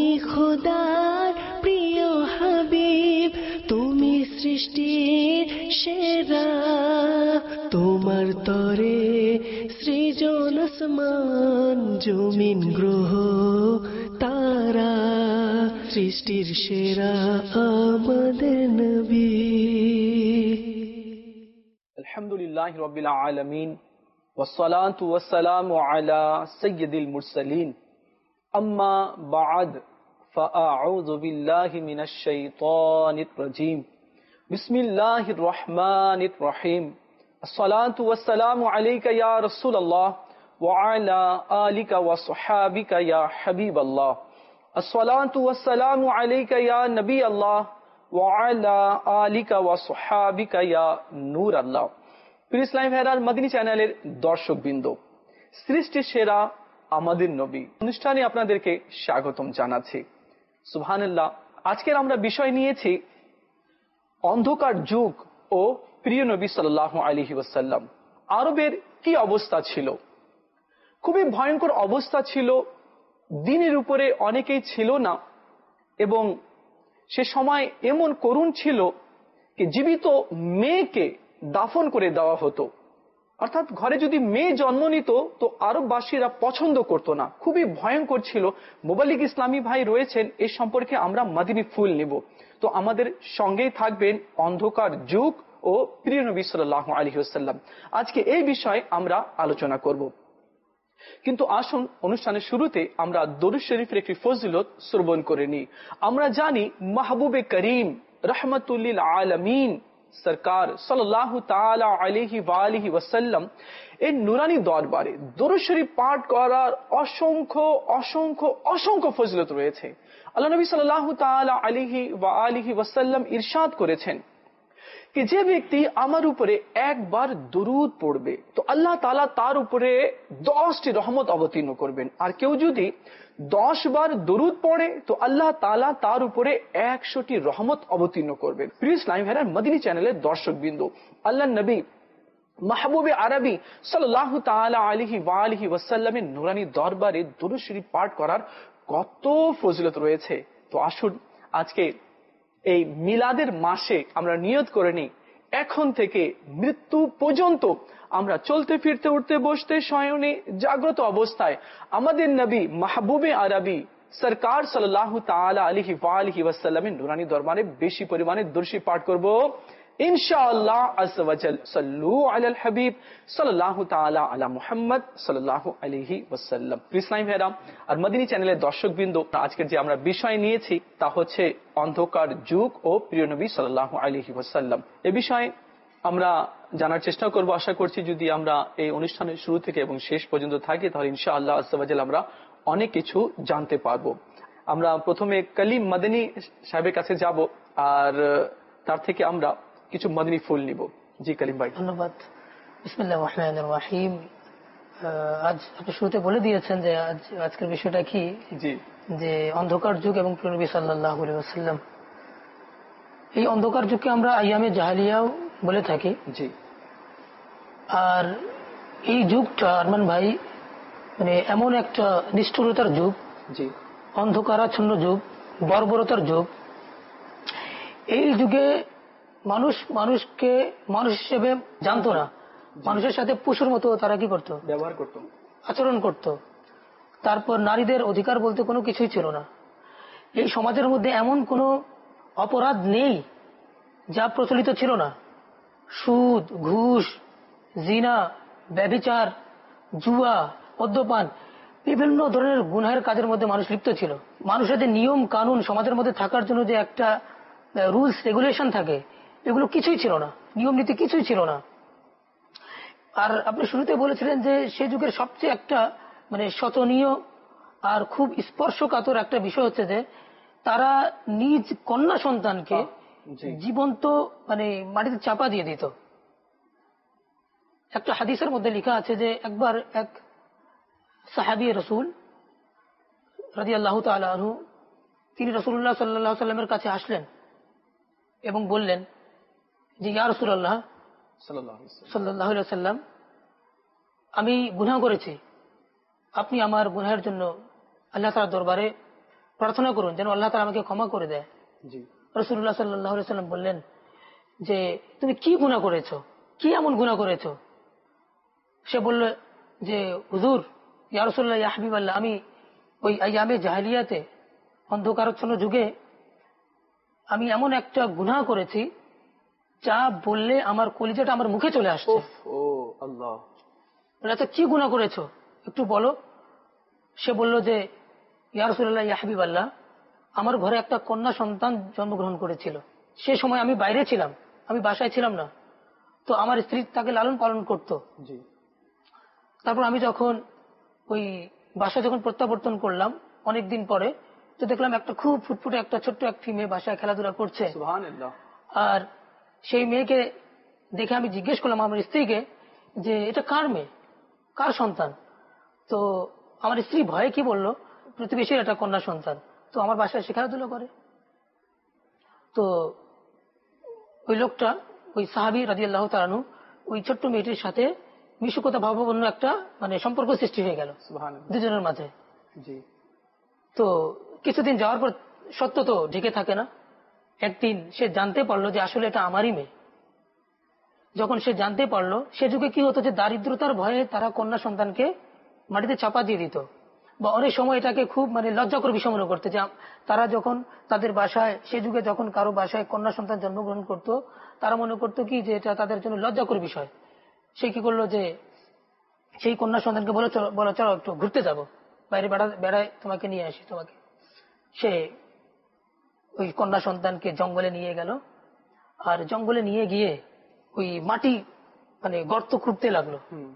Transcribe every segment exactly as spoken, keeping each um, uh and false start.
তুমি খোদার প্রিয় হাবিব, তুমি সৃষ্টির সেরা, তোমার তরে সৃজন আসমান জমিন গ্রহ তারা, সৃষ্টির সেরা আমাদের নবী। আলহামদুলিল্লাহি রাব্বিল আলামিন ওয়াসসালাতু ওয়াসসালামু আলা সাইয়্যিদিল মুরসালিন, আম্মা বা'দ, ফাআউযু বিল্লাহি মিনাশ শাইতানির রাজীম। বিসমিল্লাহির রহমানির রহিম। আসসালাতু ওয়াসসালামু আলাইকা ইয়া রাসূলুল্লাহ ওয়া আলা আলিকা ওয়া সাহবিকা ইয়া হাবিবাল্লাহ। আসসালাতু ওয়াসসালামু আলাইকা ইয়া নবী আল্লাহ ওয়া আলা আলিকা ওয়া সাহবিকা ইয়া নূর আল্লাহ। প্রিয় ইসলামী ভাইরা, মদিনী চ্যানেলের দর্শকবৃন্দ, সৃষ্টির সেরা আমাদের নবী অনুষ্ঠানে আপনাদেরকে স্বাগতম জানাচ্ছি। সুবহানাল্লাহ। আজকের আমরা বিষয় নিয়েছি অন্ধকার যুগ ও প্রিয় নবী সাল্লাল্লাহু আলাইহি ওয়াসাল্লাম। আরবের কি অবস্থা ছিল? খুবই ভয়ঙ্কর অবস্থা ছিল। দ্বীনের উপরে অনেকেই ছিল না, এবং সে সময় এমন করুণ ছিল যে জীবিত মেয়েকে দাফন করে দেওয়া হতো। অর্থাৎ ঘরে যদি মেয়ে জন্ম নিত তো আরববাসীরা পছন্দ করত না। খুবই ভয়ঙ্কর ছিল। মোবালিক ইসলামী ভাই রয়েছেন, এ সম্পর্কে আমরা মাদিনী ফুল নেব। তো আমাদের সঙ্গেই থাকবেন অন্ধকার যুগ ও প্রিয় নবী সাল্লাল্লাহু আলাইহি ওয়াসাল্লাম। আজকে এই বিষয়ে আমরা আলোচনা করব। কিন্তু আসুন অনুষ্ঠানের শুরুতে আমরা দরুদ শরীফের একটি ফজিলত শ্রবণ করে নিই। আমরা জানি মাহবুবে করিম রহমাতুল্লিল আলামিন সরকার সাল্লাল্লাহু তাআলা আলাইহি ওয়া আলিহি ওয়াসাল্লাম এই নুরানি দরবারে দরুদ শরীফ পাঠ করার অসংখ্য অসংখ্য অসংখ্য ফজিলত রয়েছে। আল্লাহ নবী সাল্লাল্লাহু তাআলা আলাইহি ওয়া আলিহি ওয়াসাল্লাম ইরশাদ করেছেন कि যে ব্যক্তি আমার উপরে একবার দরুদ পড়বে তো আল্লাহ তাআলা তার উপরে দশটি রহমত অবতীর্ণ করবেন, আর কেউ যদি দশ বার দরুদ পড়ে তো আল্লাহ তাআলা তার উপরে একশোটি রহমত অবতীর্ণ করবেন। প্রিয় ইসলামী ভাইরা, মদিনী চ্যানেলের দর্শকবৃন্দ, আল্লাহর নবী মাহবুবে আরবি সাল্লাল্লাহু তাআলা আলাইহি ওয়া আলিহি ওয়াসাল্লামের নুরানি দরবারে দরুদ শরীফ পাঠ করার কত ফজিলত রয়েছে। তো আসুন আজকে এই মিলাদের মাসে আমরা নিয়ত করে নিই, এখন থেকে মৃত্যু পর্যন্ত আমরা চলতে ফিরতে উঠতে বসতে শয়নে জাগ্রত অবস্থায় আমাদের নবী মাহবুবে আরবি সরকার সাল্লাল্লাহু তাআলা আলাইহি ওয়া আলিহি ওয়াসাল্লামের নুরানি দরবারে বেশি পরিমাণে দরুদ শরীফ পাঠ করব ইনশাআল্লাহ আযজা ওয়া জাল। সাল্লু আলাল হাবিব সাল্লাল্লাহু তাআলা আলা মুহাম্মদ সাল্লাল্লাহু আলাইহি ওয়াসাল্লাম। ইসলামী ভাইরা আর মদিনী চ্যানেলের দর্শকবৃন্দ, আজকের যে আমরা বিষয় নিয়েছি তা হচ্ছে অন্ধকার যুগ ও প্রিয় নবী সাল্লাল্লাহু আলাইহি ওয়াসাল্লাম। এই বিষয়ে আমরা জানার চেষ্টা করব। আশা করছি যদি আমরা এই অনুষ্ঠানের শুরু থেকে এবং শেষ পর্যন্ত থাকি তাহলে ইনশাআল্লাহ আযজা ওয়া জাল আমরা অনেক কিছু জানতে পারবো। আমরা প্রথমে কালিম মদিনী সাহেবের কাছে যাব, আর তার থেকে আমরা কিছু মদিনী ফুল নিব। জি কালিম ভাই। ধন্যবাদ। বিসমিল্লাহির রহমানির রহিম। আজ আপনি শুরুতে বলে দিয়েছেন যে আজ আজকের বিষয়টা কি, জি, যে অন্ধকার যুগ এবং প্রিয় নবী সাল্লাল্লাহু আলাইহি ওয়াসাল্লাম। এই অন্ধকার যুগকে আমরা আইয়ামে জাহেলিয়াও বলে থাকি। জি। আর এই যুগটা আরমান ভাই মানে এমন একটা নিষ্ঠুরতার যুগ, জি, অন্ধকারাচ্ছন্ন যুগ, বর্বরতার যুগ। এই যুগে মানুষ মানুষকে মানুষ হিসেবে জানতো না। মানুষের সাথে পশুর মতো তারা কি করত, ব্যবহার করত, আচরণ করত। তারপর নারীদের অধিকার বলতে কোনো কিছুই ছিল না। এই সমাজের মধ্যে এমন কোনো অপরাধ নেই যা প্রচলিত ছিল না। সুদ, ঘুষ, জিনা, ব্যভিচার, জুয়া, মদ্যপান, বিভিন্ন ধরনের গুনাহের কাজের মধ্যে মানুষ লিপ্ত ছিল। মানুষের যে নিয়ম কানুন সমাজের মধ্যে থাকার জন্য যে একটা রুলস রেগুলেশন থাকে, এগুলো কিছুই ছিল না, নিয়ম নীতি কিছুই ছিল না। আর আপনি শুরুতে বলেছিলেন যে সে যুগের সবচেয়ে একটা মানে শোচনীয় আর খুব স্পর্শকাতর একটা বিষয় হচ্ছে যে তারা নিজ কন্যা সন্তানকে জীবন্ত মানে মাটিতে চাপা দিয়ে দিত। একটা হাদিসের মধ্যে লেখা আছে যে একবার এক সাহাবী রাসূল রাদিয়াল্লাহু তাআলা আনহু তিনি রাসূলুল্লাহ সাল্লাল্লাহু আলাইহি ওয়াসাল্লামের কাছে আসলেন এবং বললেন যে ইয়া রাসূলুল্লাহ সাল্লাল্লাহু আলাইহি ওয়াসাল্লাম, আমি গুনাহ করেছি, আপনি আমার গুনাহের জন্য আল্লাহ তাআলার দরবারে প্রার্থনা করুন যেন আল্লাহ তাআলা আমাকে ক্ষমা করে দেয়। জি রাসূলুল্লাহ সাল্লাল্লাহু আলাইহি ওয়াসাল্লাম বললেন যে তুমি কি গুনাহ করেছো, কি এমন গুনাহ করেছো? সে বলল যে হুজুর, ইয়া রাসূলুল্লাহ, ইয়া হাবিবাল্লাহ, আমি ওই আইয়ামে জাহেলিয়াতে অন্ধকারাচ্ছন্ন যুগে আমি এমন একটা গুনাহ করেছি যা বললে আমার কলিজাটা আমার মুখে চলে আসছে। ও আল্লাহ, আচ্ছা কি গুনাহ করেছো একটু বলো। সে বলল যে ইয়া রাসূলুল্লাহ, ইয়া হাবিবাল্লাহ, আমার ঘরে একটা কন্যা সন্তান জন্মগ্রহণ করেছিল। সে সময় আমি বাইরে ছিলাম, আমি বাসায় ছিলাম না। তো আমার স্ত্রী তাকে লালন পালন করত। জি তারপর আমি যখন ওই বাসায় যখন প্রত্যাবর্তন করলাম অনেকদিন পরে, তো দেখলাম একটা খুব ফুটফুটে একটা ছোট্ট একটি মেয়ে বাসায় খেলাধুলা করছে। সুবহানাল্লাহ। আর সেই মেয়েকে দেখে আমি জিজ্ঞেস করলাম আমার স্ত্রীকে যে এটা কার মেয়ে, কার সন্তান? তো আমার স্ত্রী ভয়ে কি বলল, প্রতিবেশীর একটা কন্যা সন্তান, তো আমার বাসায় সে খেলাধুলা করে। তো ওই লোকটা, ওই সাহাবী রাদিয়াল্লাহু তাআলা আনহু, ওই ছোট্ট মেয়েটির সাথে মিশুকতা ভাবাপন্ন একটা মানে সম্পর্ক সৃষ্টি হয়ে গেল দুজনের মাঝে। জি তো কিছুদিন যাওয়ার পর, সত্য তো ঢেকে থাকে না, একদিন সে জানতে পারলো যে আসলে এটা আমারই মেয়ে। যখন সে জানতে পারলো, সে যুগে কি হতো যে দারিদ্রতার ভয়ে তারা কন্যা সন্তানকে মাটিতে চাপা দিয়ে দিত, বা অনেক সময় এটাকে খুব মানে লজ্জাকর বিষয় মনে করতে, যে তারা যখন তাদের বাসায়, সে যুগে যখন কারো বাসায় কন্যা সন্তান জন্মগ্রহণ করত, তারা মনে করতো কি যে এটা তাদের জন্য লজ্জাকর বিষয়। সে কি করলো যে সেই কন্যা সন্তানকে বলে বলো চলো একটু ঘুরতে যাবো, বাইরে বেড়ায় তোমাকে নিয়ে আসি তোমাকে। সে ওই কন্যা সন্তানকে জঙ্গলে নিয়ে গেল, আর জঙ্গলে নিয়ে গিয়ে ওই মাটি মানে গর্ত খুঁড়তে লাগলো।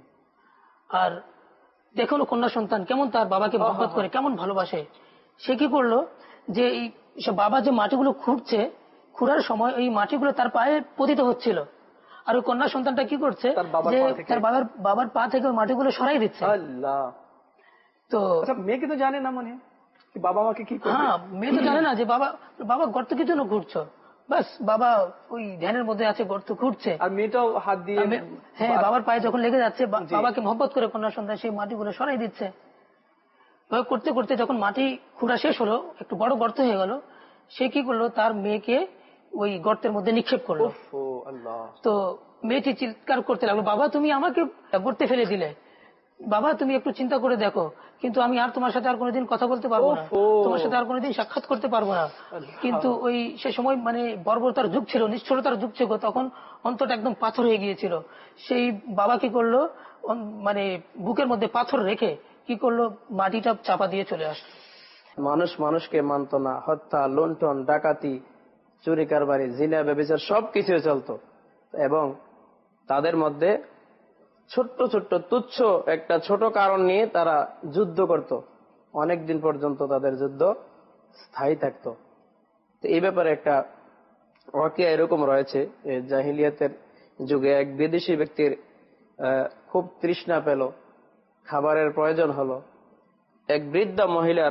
আর দেখলো কন্যা সন্তান কেমন তার বাবাকে মহব্বত করে, কেমন ভালোবাসে। সে কি করলো যে এই বাবা যে মাটিগুলো খুঁড়ছে, খুঁড়ার সময় ওই মাটিগুলো তার পায়ে পতিত হচ্ছিল, আর ওই কন্যা সন্তানটা কি করছে যে তার বাবার বাবার পা থেকে ওই মাটিগুলো সরাই দিচ্ছে। আল্লাহ। তো মেয়েকে তো জানে না, মানে বাবা মাকে কি করবে? হ্যাঁ, মেয়ে তো জানে না যে বাবা বাবা গর্ত কি জন্য ঘুরছো, বাস বাবা ওই ধ্যানের মধ্যে আছে, গর্ত ঘুরছে। আর মেয়েটাও হাত দিয়ে, হ্যাঁ, বাবার পায়ে যখন লেগে যাচ্ছে, বাবাকে মহব্বত করে কন্যা সন্তান সেই মাটিগুলো সরাই দিচ্ছে। করতে করতে যখন মাটি খুঁড়া শেষ হলো, একটু বড় গর্ত হয়ে গেল, সে কি করলো তার মেয়েকে ওই গর্তের মধ্যে নিক্ষেপ করলো। তো মেয়েটি চিৎকার করতে লাগলো, বাবা তুমি আমাকে গর্তে ফেলে দিলে, বাবা তুমি একটু চিন্তা করে দেখো, কিন্তু আমি আর তোমার সাথে আর কোনোদিন কথা বলতে পারবো না, তোমার সাথে আর কোনোদিন সাক্ষাৎ করতে পারবো না। কিন্তু ওই সে সময় মানে বর্বরতার যুগ ছিল, নিষ্ঠুরতার যুগ ছিল, তখন অন্তরটা একদম পাথর হয়ে গিয়েছিল। সেই বাবা কি করলো, মানে বুকের মধ্যে পাথর রেখে কি করলো, মাটিটা চাপা দিয়ে চলে আসলো। মানুষ মানুষকে মানত না, হত্যা, লুণ্ঠন, ডাকাতি, চুরি কারবারি, জিনা, ব্যভিচার সবকিছু চলতো। এবং তাদের মধ্যে ছোট্ট ছোট্ট তুচ্ছ একটা ছোট কারণ নিয়ে তারা যুদ্ধ করত, অনেকদিন পর্যন্ত তাদের যুদ্ধ স্থায়ী থাকতো। তো এই ব্যাপারে একটা ওয়াকিয়া এরকম রয়েছে, জাহিলিয়াতের যুগে এক বিদেশি ব্যক্তির খুব তৃষ্ণা পেল, খাবারের প্রয়োজন হলো। এক বৃদ্ধা মহিলার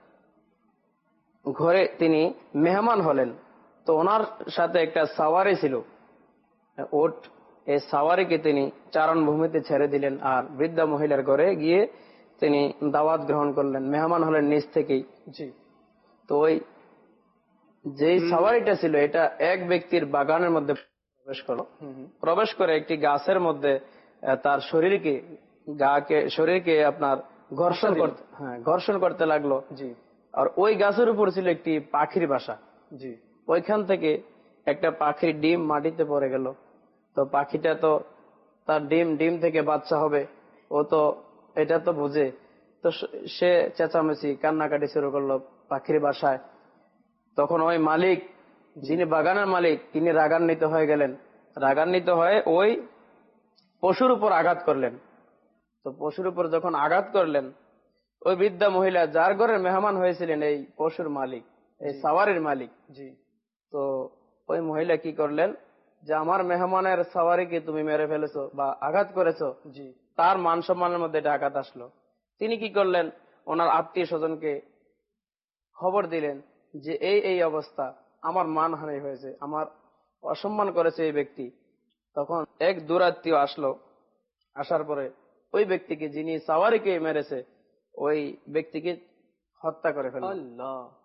ঘরে তিনি মেহমান হলেন। তো ওনার সাথে একটা সাওয়ারি ছিল, ওট। এই সাওয়ারিকে তিনি চারণ ভূমিতে ছেড়ে দিলেন, আর বৃদ্ধা মহিলার ঘরে গিয়ে তিনি দাওয়াত গ্রহণ করলেন, মেহমান হলেন নিজ থেকেই। জি। তো ওই যেই সাওয়ারিটা ছিল, এটা এক ব্যক্তির বাগানের মধ্যে প্রবেশ করলো, প্রবেশ করে একটি গাছের মধ্যে তার শরীরকে গাকে শরীরকে আপনার ঘর্ষণ করতে হ্যাঁ ঘর্ষণ করতে লাগলো। জি। আর ওই গাছের উপর ছিল একটি পাখির বাসা। জি। ওইখান থেকে একটা পাখির ডিম মাটিতে পড়ে গেল। তো পাখিটা তো তার ডিম ডিম থেকে বাচ্চা হবে, ও তো এটা তো বুঝে। তো সে চেঁচামেচি কান্নাকাটি শুরু করলো পাখির বাসায়। তখন ওই মালিক, যিনি বাগানের মালিক, তিনি রাগান্বিত হয়ে গেলেন। রাগান্বিত হয়ে ওই পশুর উপর আঘাত করলেন। তো পশুর উপর যখন আঘাত করলেন, ওই বৃদ্ধা মহিলা যার ঘরের মেহমান হয়েছিলেন এই পশুর মালিক, এই সাওয়ারির মালিক। জি। তো ওই মহিলা কি করলেন, যে আমার মেহমানের সাওয়ারিকে তুমি মেরে ফেলেছো বা আঘাত করেছো। জি। তার মান সম্মানের মধ্যে এটা আঘাত আসলো। তিনি কি করলেন, ওনার আত্মীয় স্বজনকে খবর দিলেন যে এই এই অবস্থা, আমার মানহানি হয়েছে, আমার অসম্মান করেছে এই ব্যক্তি। তখন এক দুরাত্মীয় আসলো, আসার পরে ওই ব্যক্তিকে, যিনি সাওয়ারিকে মেরেছে, ওই ব্যক্তিকে হত্যা করে ফেলল।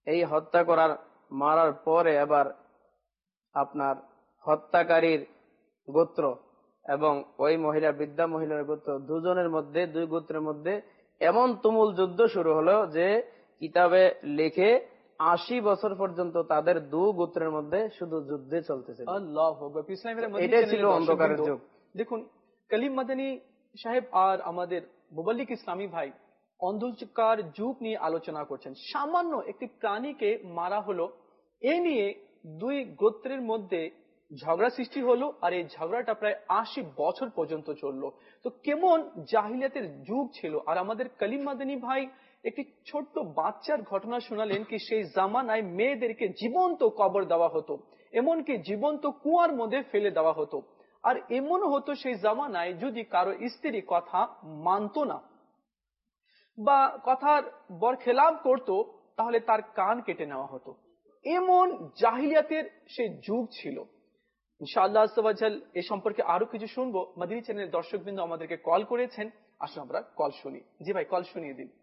এই হত্যা করার মারার পরে আবার আপনার হত্যাকারীর গোত্র এবং ওই মহিলা বৃদ্ধা মহিলার গোত্র দুজনের মধ্যে দুই গোত্রের মধ্যে এমন তুমুল যুদ্ধ শুরু হলো যে কিতাবে লিখে আশি বছর পর্যন্ত তাদের দু গোত্রের মধ্যে শুধু যুদ্ধে চলতেছিল। এটাই ছিল অন্ধকারের যুগ। দেখুন, কলিম মাদানী সাহেব আর আমাদের মুবাল্লিক ইসলামী ভাই অন্ধকার যুগ নিয়ে আলোচনা করছেন। সামান্য একটি প্রাণীকে মারা হলো, এ নিয়ে দুই গোত্রের মধ্যে ঝগড়া সৃষ্টি হলো, আর এই ঝগড়াটা প্রায় আশি বছর পর্যন্ত চললো। তো কেমন জাহিলিয়াতের যুগ ছিল। আর আমাদের কলিম মাদানী ভাই একটি ছোট্ট বাচ্চার ঘটনা শোনালেন কি সেই জামানায় মেয়েদেরকে জীবন্ত কবর দেওয়া হতো, এমনকি জীবন্ত কুয়ার মধ্যে ফেলে দেওয়া হতো। আর এমন হতো সেই জামানায় যদি কারো স্ত্রী কথা মানত না বা কথার বরখেলাপ করত, তাহলে তার কান কেটে নেওয়া হতো। এমন জাহিলিয়াতের সেই যুগ ছিল। ইনশাআল্লাহ আস্তাগফিরুল্লাহ এ সম্পর্কে আরো কিছু শুনবো। মাদানী চ্যানেলের দর্শকবৃন্দ আমাদেরকে কল করেছেন, আসুন আমরা কল শুনি। জি ভাই, কল শুনিয়ে দিন।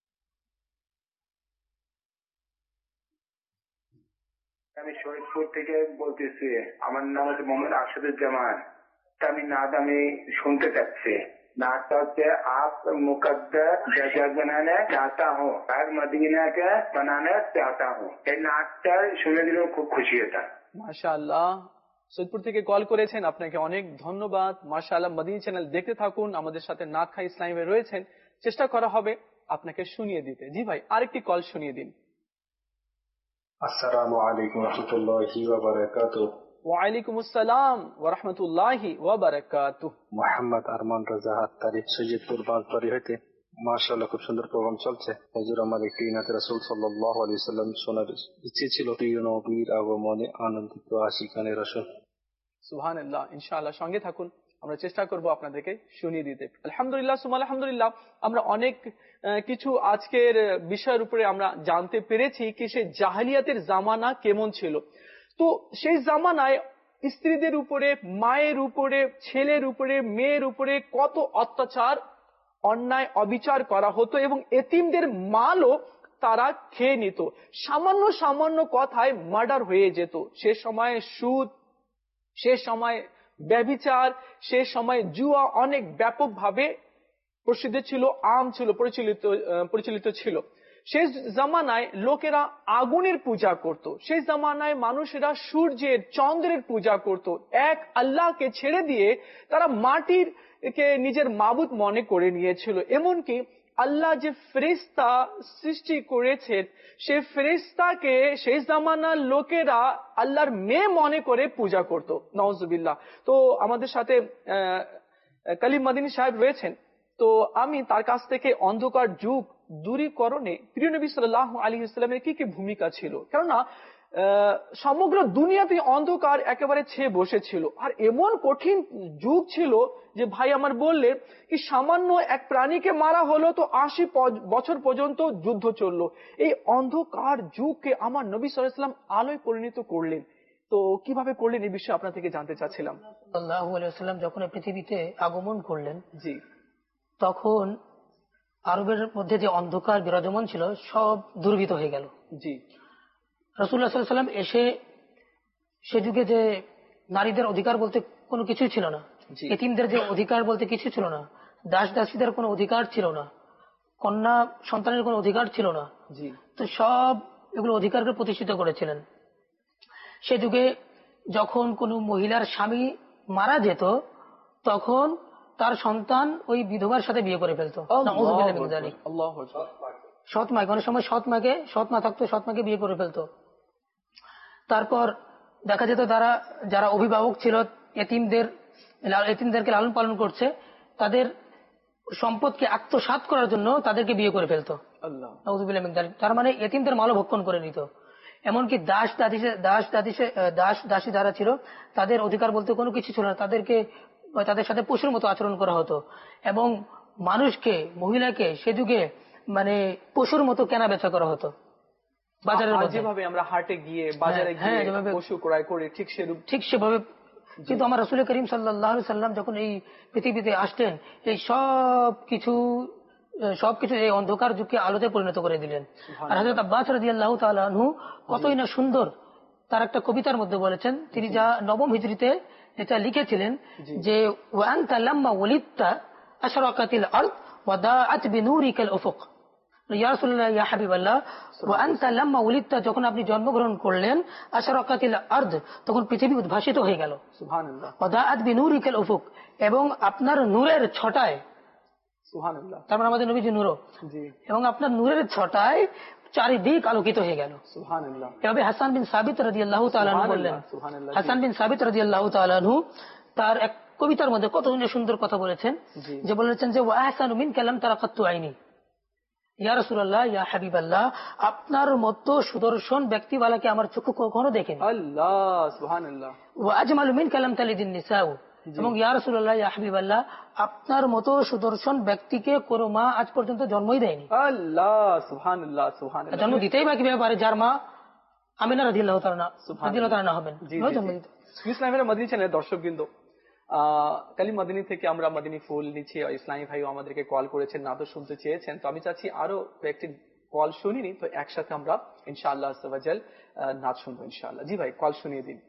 আমি শরীফপুর থেকে বলতেছি, আমার নাম হচ্ছে মোহাম্মদ আরশাদুজ্জামান। আমি নাদ আমি শুনতে চাচ্ছি। नाता से आप मुकद्दर जगह बनाना चाहता हूँ और मदीना के बनाना चाहता हूँ। ये नाटটা শুনে দিলে খুব খুশি হতাম। মাশাআল্লাহ, সৈয়দপুর থেকে কল করেছেন, আপনাকে অনেক ধন্যবাদ। মাশাআল্লাহ, মাদানী চ্যানেল দেখতে থাকুন, আমাদের সাথে নাত খাই ইসলামে রয়েছেন, চেষ্টা করা হবে আপনাকে শুনিয়ে দিতে। জি ভাই, আরেকটি কল শুনিয়ে দিন। আসসালামু আলাইকুম ওয়া রাহমাতুল্লাহি ওয়া বারাকাতুহু। ওয়ালাইকুম আসসালাম ওয়া রাহমাতুল্লাহি ওয়া বারাকাতুহু। মোহাম্মদ আরমান রাজা হাত্তারি, সৈয়দপুর বাগবাড়ি হইতে। মাশাআল্লাহ, খুব সুন্দর প্রোগ্রাম চলছে। হুজুর, আমার একটি নাত রাসূল সাল্লাল্লাহু আলাইহি ওয়াসাল্লাম শোনার ইচ্ছে ছিল। প্রিয় নবীর আগমনে আনন্দিত আশিকানে রাসূল। সুবহানাল্লাহ, ইনশাআল্লাহ সঙ্গে থাকুন, আমরা চেষ্টা করব আপনাদেরকে শুনিয়ে দিতে। আলহামদুলিল্লাহ সুবহান আলহামদুলিল্লাহ, আমরা অনেক কিছু আজকের বিষয়ের উপরে আমরা জানতে পেরেছি কি সেই জাহিলিয়াতের জামানা কেমন ছিল। তো সেই জামানায় স্ত্রীদের উপরে, মায়ের উপরে, ছেলের উপরে, মেয়ের উপরে কত অত্যাচার, অন্যায়, অবিচার করা হতো এবং এতিমদের মালও তারা খেয়ে নিত। সামান্য সামান্য কথায় মার্ডার হয়ে যেত। সে সময় সুদ, সে সময় ব্যভিচার, সে সময় জুয়া অনেক ব্যাপকভাবে প্রসিদ্ধ ছিল, আম ছিল, পরিচালিত পরিচালিত ছিল। সেই জামানায় লোকেরা আগুনের পূজা করত। সেই জামানায় মানুষেরা সূর্যের, চন্দ্রের পূজা করত। এক আল্লাহকে ছেড়ে দিয়ে তারা মাটির কে নিজের মাবুদ মনে করে নিয়েছিল। এমনকি আল্লাহ যে ফেরেশতা সৃষ্টি করেছেন, সেই ফেরেশতাকে সেই জামানার লোকেরা আল্লাহর মেয়ে মনে করে পূজা করত। নাউজুবিল্লাহ। তো আমাদের সাথে কলিম মাদানী সাহেব রয়েছেন, তো আমি তার কাছ থেকে অন্ধকার যুগ দূরীকরণে প্রিয় নবী সাল্লাল্লাহু আলাইহি ওয়াসাল্লামের কি কি ভূমিকা ছিল, কেননা সমগ্র দুনিয়াতে অন্ধকার একেবারে ছেয়ে বসেছিল। আর এমন কঠিন যুগ ছিল যে ভাই আমার বললে কি সামান্য এক প্রাণীকে মারা হলো তো আশি বছর পর্যন্ত যুদ্ধ চললো। এই অন্ধকার যুগকে আমার নবী সাল্লাল্লাহু আলাইহি ওয়াসাল্লাম আলোয় পরিণত করলেন। তো কিভাবে করলেন এই বিষয়ে আপনার থেকে জানতে চাচ্ছিলাম। সাল্লাল্লাহু আলাইহি ওয়াসাল্লাম যখন পৃথিবীতে আগমন করলেন, জি, তখন আরবের মধ্যে যে অন্ধকার বিরাজমান ছিল সব দুর্বৃত হয়ে গেল। জি, রাসূলুল্লাহ সাল্লাল্লাহু আলাইহি ওয়াসাল্লাম এসে সে যুগে যে নারীদের অধিকার বলতে কোনো কিছুই ছিল না, এতিমদের যে অধিকার বলতে কিছু ছিল না, দাস দাসীদের কোনো অধিকার ছিল না, কন্যা সন্তানের কোনো অধিকার ছিল না। জি, তো সব এগুলো অধিকারকে প্রতিষ্ঠিত করেছিলেন। সে যুগে যখন কোনো মহিলার স্বামী মারা যেত, তখন তার সন্তান ওই বিধবার সাথে বিয়ে করে ফেলতো। সৎ মাকে, অনেক সময় সৎ মাকে, সৎ মা থাকতো, সৎ মাকে বিয়ে করে ফেলতো। তারপর দেখা যেত তারা যারা অভিভাবক ছিল, এতিমদের এতিমদেরকে লালন পালন করছে, তাদের সম্পদকে আত্মসাৎ করার জন্য তাদেরকে বিয়ে করে ফেলতো। তার মানে এতিমদের মালও ভক্ষণ করে নিত। এমনকি দাস দাসী দাস দাসী দাস দাসী যারা ছিল তাদের অধিকার বলতে কোনো কিছু ছিল না, তাদেরকে তাদের সাথে পশুর মতো আচরণ করা হতো এবং মানুষকে, মহিলাকে সে যুগে মানে পশুর মতো কেনা বেচা করা হতো বাজারের মধ্যে। যেভাবে আমরা হাটে গিয়ে বাজারে গিয়ে পশু ক্রয় করি ঠিক সেরূপ, ঠিক সেভাবে। কিন্তু আমার রাসূল করিম সাল্লাল্লাহু আলাইহি সাল্লাম যখন এই পৃথিবীতে আসলেন, এই সব কিছু সবকিছু এই অন্ধকার যুগকে আলোতে পরিণত করে দিলেন। আর হযরত আব্বাস রাদিয়াল্লাহু তাআলা আনহু কতই না সুন্দর তার একটা কবিতার মধ্যে বলেছেন, তিনি যা নবম হিজরিতে এটা লিখেছিলেন যে ওয়া আনতা লাম্মা ওয়ালিদতা আশরাকাতিল আরদ ওয়া দাআত বিনুরিকাল উফুক। ইয়া রাসূলুল্লাহ ইয়া হাবিবাল্লাহ, ওয়া আনতা লাম্মা ওয়ালিদতা, যখন আপনি জন্মগ্রহণ করলেন, আশরাকাতিল আরদ, তখন পৃথিবী উদ্ভাসিত হয়ে গেল। সুবহানাল্লাহ। ওয়া দাআত বিনুরিকাল উফুক, এবং আপনার নূরের ছটায়, সুবহানাল্লাহ, তার মানে আমাদের নবীজি নূর, এবং আপনার নূরের ছটায় চারিদিক আলোকিত হয়ে গেল। সুবহানাল্লাহ। এভাবে হাসান বিন সাবিত রাদিয়াল্লাহু তাআলা আনহু বললেন। হাসান বিন সাবিত রাদিয়াল্লাহু তাআলা আনহু তার এক কবিতার মধ্যে কত সুন্দর কথা বলেছেন, যে বলেছেন যে ওয়া আহসানু মিন কালাম তারাকাতু আইনি, ইয়া রাসূলুল্লাহ ইয়া হাবিবাল্লাহ, আপনার মতো সুদর্শন ব্যক্তিওয়ালাকে আমার চক্ষু কখনো দেখেনি। আল্লাহ, সুবহানাল্লাহ। ওয়া আজমালু মিন কালাম তালিদিন নিসাউ, এবং ইয়া রাসূলুল্লাহ ইয়া হাবিবাল্লাহ, আপনার মতো সুদর্শন ব্যক্তিকে কোনো মা আজ পর্যন্ত জন্মই দেয়নি। আল্লাহ, সুবহানাল্লাহ, সুবহানাল্লাহ। জন্ম দিতেই বা কিভাবে পারে যার মা আমিনা রাদিয়াল্লাহু তাআলা রাদিয়াল্লাহু তাআলা হবেন? জন্ম দিতে। ইসলামের মদিনী চ্যানেলের দর্শকবৃন্দ, কালিম মদিনী থেকে আমরা মদিনী ফুল নিচ্ছি। ইসলামী ভাইও আমাদেরকে কল করেছেন, নাতও শুনতে চেয়েছেন, তো আমি চাচ্ছি আরো একটি কল শুনিনি, তো একসাথে আমরা ইনশাআল্লাহ আযজা ওয়া জাল নাত শুনবো ইনশাআল্লাহ। জি ভাই, কল শুনিয়ে দিন।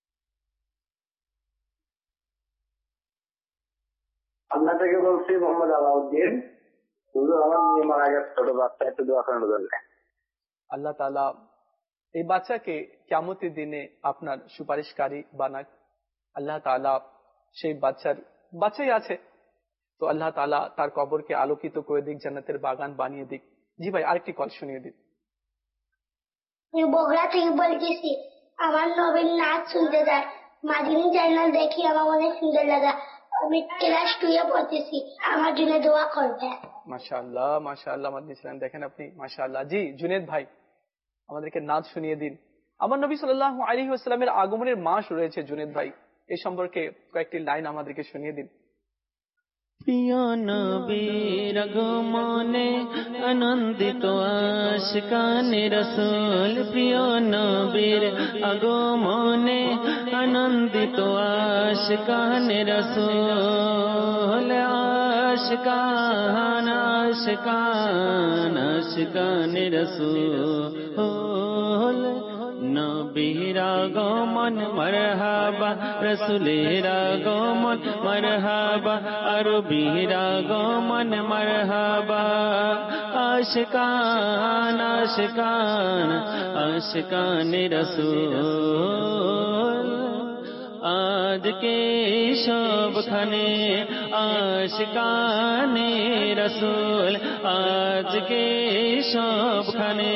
আপনার থেকে বলছি মোহাম্মদ আলাউদ্দিন। আমার মেয়ে মারা গেছে, ছোট বাচ্চা, একটু দোয়া করার জন্য। আল্লাহ তাআলা এই বাচ্চাকে কিয়ামতের দিনে আপনার সুপারিশকারী বানাক। আল্লাহ তাআলা সেই বাচ্চার বাচ্চাই আছে, তো আল্লাহ তাআলা তার কবরকে আলোকিত করে দিক, জান্নাতের বাগান বানিয়ে দিক। জি ভাই, আরেকটি কল শুনিয়ে দিন। আমি বগুড়া থেকে বলতেছি, আমার নবীর নাচ শুনতে যায়, মাদিনী চ্যানেল দেখি, আমার অনেক সুন্দর লাগে। আমি ক্লাস টু এ পড়তেছি, আমার জন্য দোয়া করবে। মাশাআল্লাহ, মাশাআল্লাহ, মাদিনী চ্যানেল দেখেন আপনি, মাশাআল্লাহ। জি জুনেদ ভাই, আমাদেরকে নাচ শুনিয়ে দিন। আমার নবী সাল্লাল্লাহু আলাইহি ওয়াসাল্লামের আগমনের মাস রয়েছে জুনেদ ভাই, এই সম্পর্কে কয়েকটি লাইন আমাদেরকে শুনিয়ে দিন। প্রিয় নবীর আগমনে আনন্দিত আশিকানে রাসূল, প্রিয় নবীর আগমনে আনন্দিত আশিকানে রাসূল, আশিকান আশিকান আশিকানে রাসূল। নবীর আগমন মারহাবা, রাসূলের আগমন মারহাবা, আরবীর আগমন মারহাবা, আশিকান আশিকান আশিকানে রাসূল। আজকে সবখানে আশিকানে রাসূল, আজকে সবখানে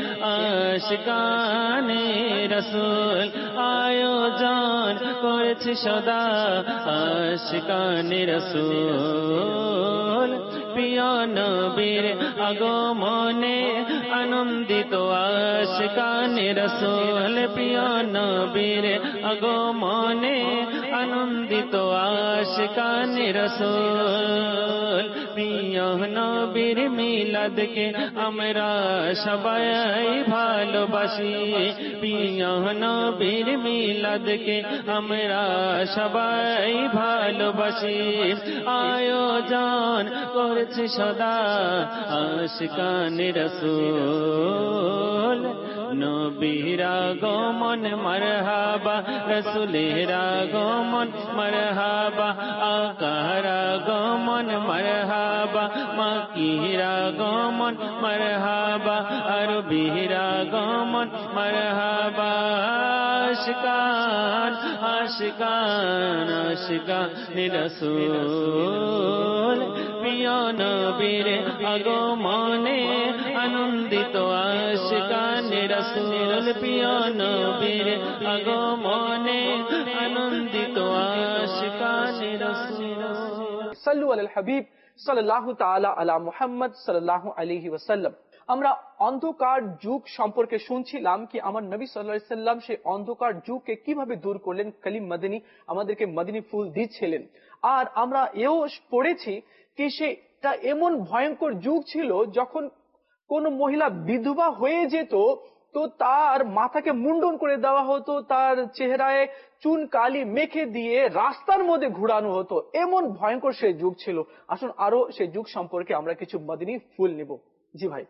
আশিকানে রাসূল, আয়োজন করেছে সদা আশিকানে রাসূল। প্রিয় নবীর আগমনে আনন্দিত আশিকানে রাসূল, প্রিয় নবীর আগমনে আনন্দিত আশিকানে রাসূল। প্রিয় নবীর মিলাদকে আমরা সবাই ভালোবাসি, প্রিয় নবীর মিলাদকে আমরা সবাই ভালোবাসি, আয়োজন করেছে সদা আশিকানে রাসূল। নবীর আগমন মারহাবা, রাসূলের আগমন মারহাবা, আকার আগমন মারহাবা, মাকির আগমন মারহাবা, আরবীর আগমন মারহাবা, আশিকান আশিকান আশিকানে রাসূল। প্রিয় নবীর আগমনে আনন্দিত আশিকানে রাসূল, প্রিয় নবীর আগমনে আনন্দিত আশিকানে রাসূল। সাল্লু আলাল হাবিব সাল্লাল্লাহু তাআলা আলা মুহাম্মদ সাল্লাল্লাহু আলাইহি ওয়াসাল্লাম। আমরা অন্ধকার যুগ সম্পর্কে শুনছিলাম কি আমার নবী সাল্লাল্লাহু আলাইহি ওয়াসাল্লাম সেই অন্ধকার যুগকে কিভাবে দূর করলেন, কালিম মদিনী আমাদেরকে মদিনী ফুল দিচ্ছিলেন। আর আমরা এও পড়েছি কি সেটা এমন ভয়ঙ্কর যুগ ছিল যখন কোন মহিলা বিধবা হয়ে যেত তো তার মাথাকে মুন্ডন করে দেওয়া হতো, তার চেহারায় চুন কালি মেখে দিয়ে রাস্তার মধ্যে ঘুরানো হতো। এমন ভয়ঙ্কর সেই যুগ ছিল। আসুন আরো সেই যুগ সম্পর্কে আমরা কিছু মদিনী ফুল নিব। জি ভাই।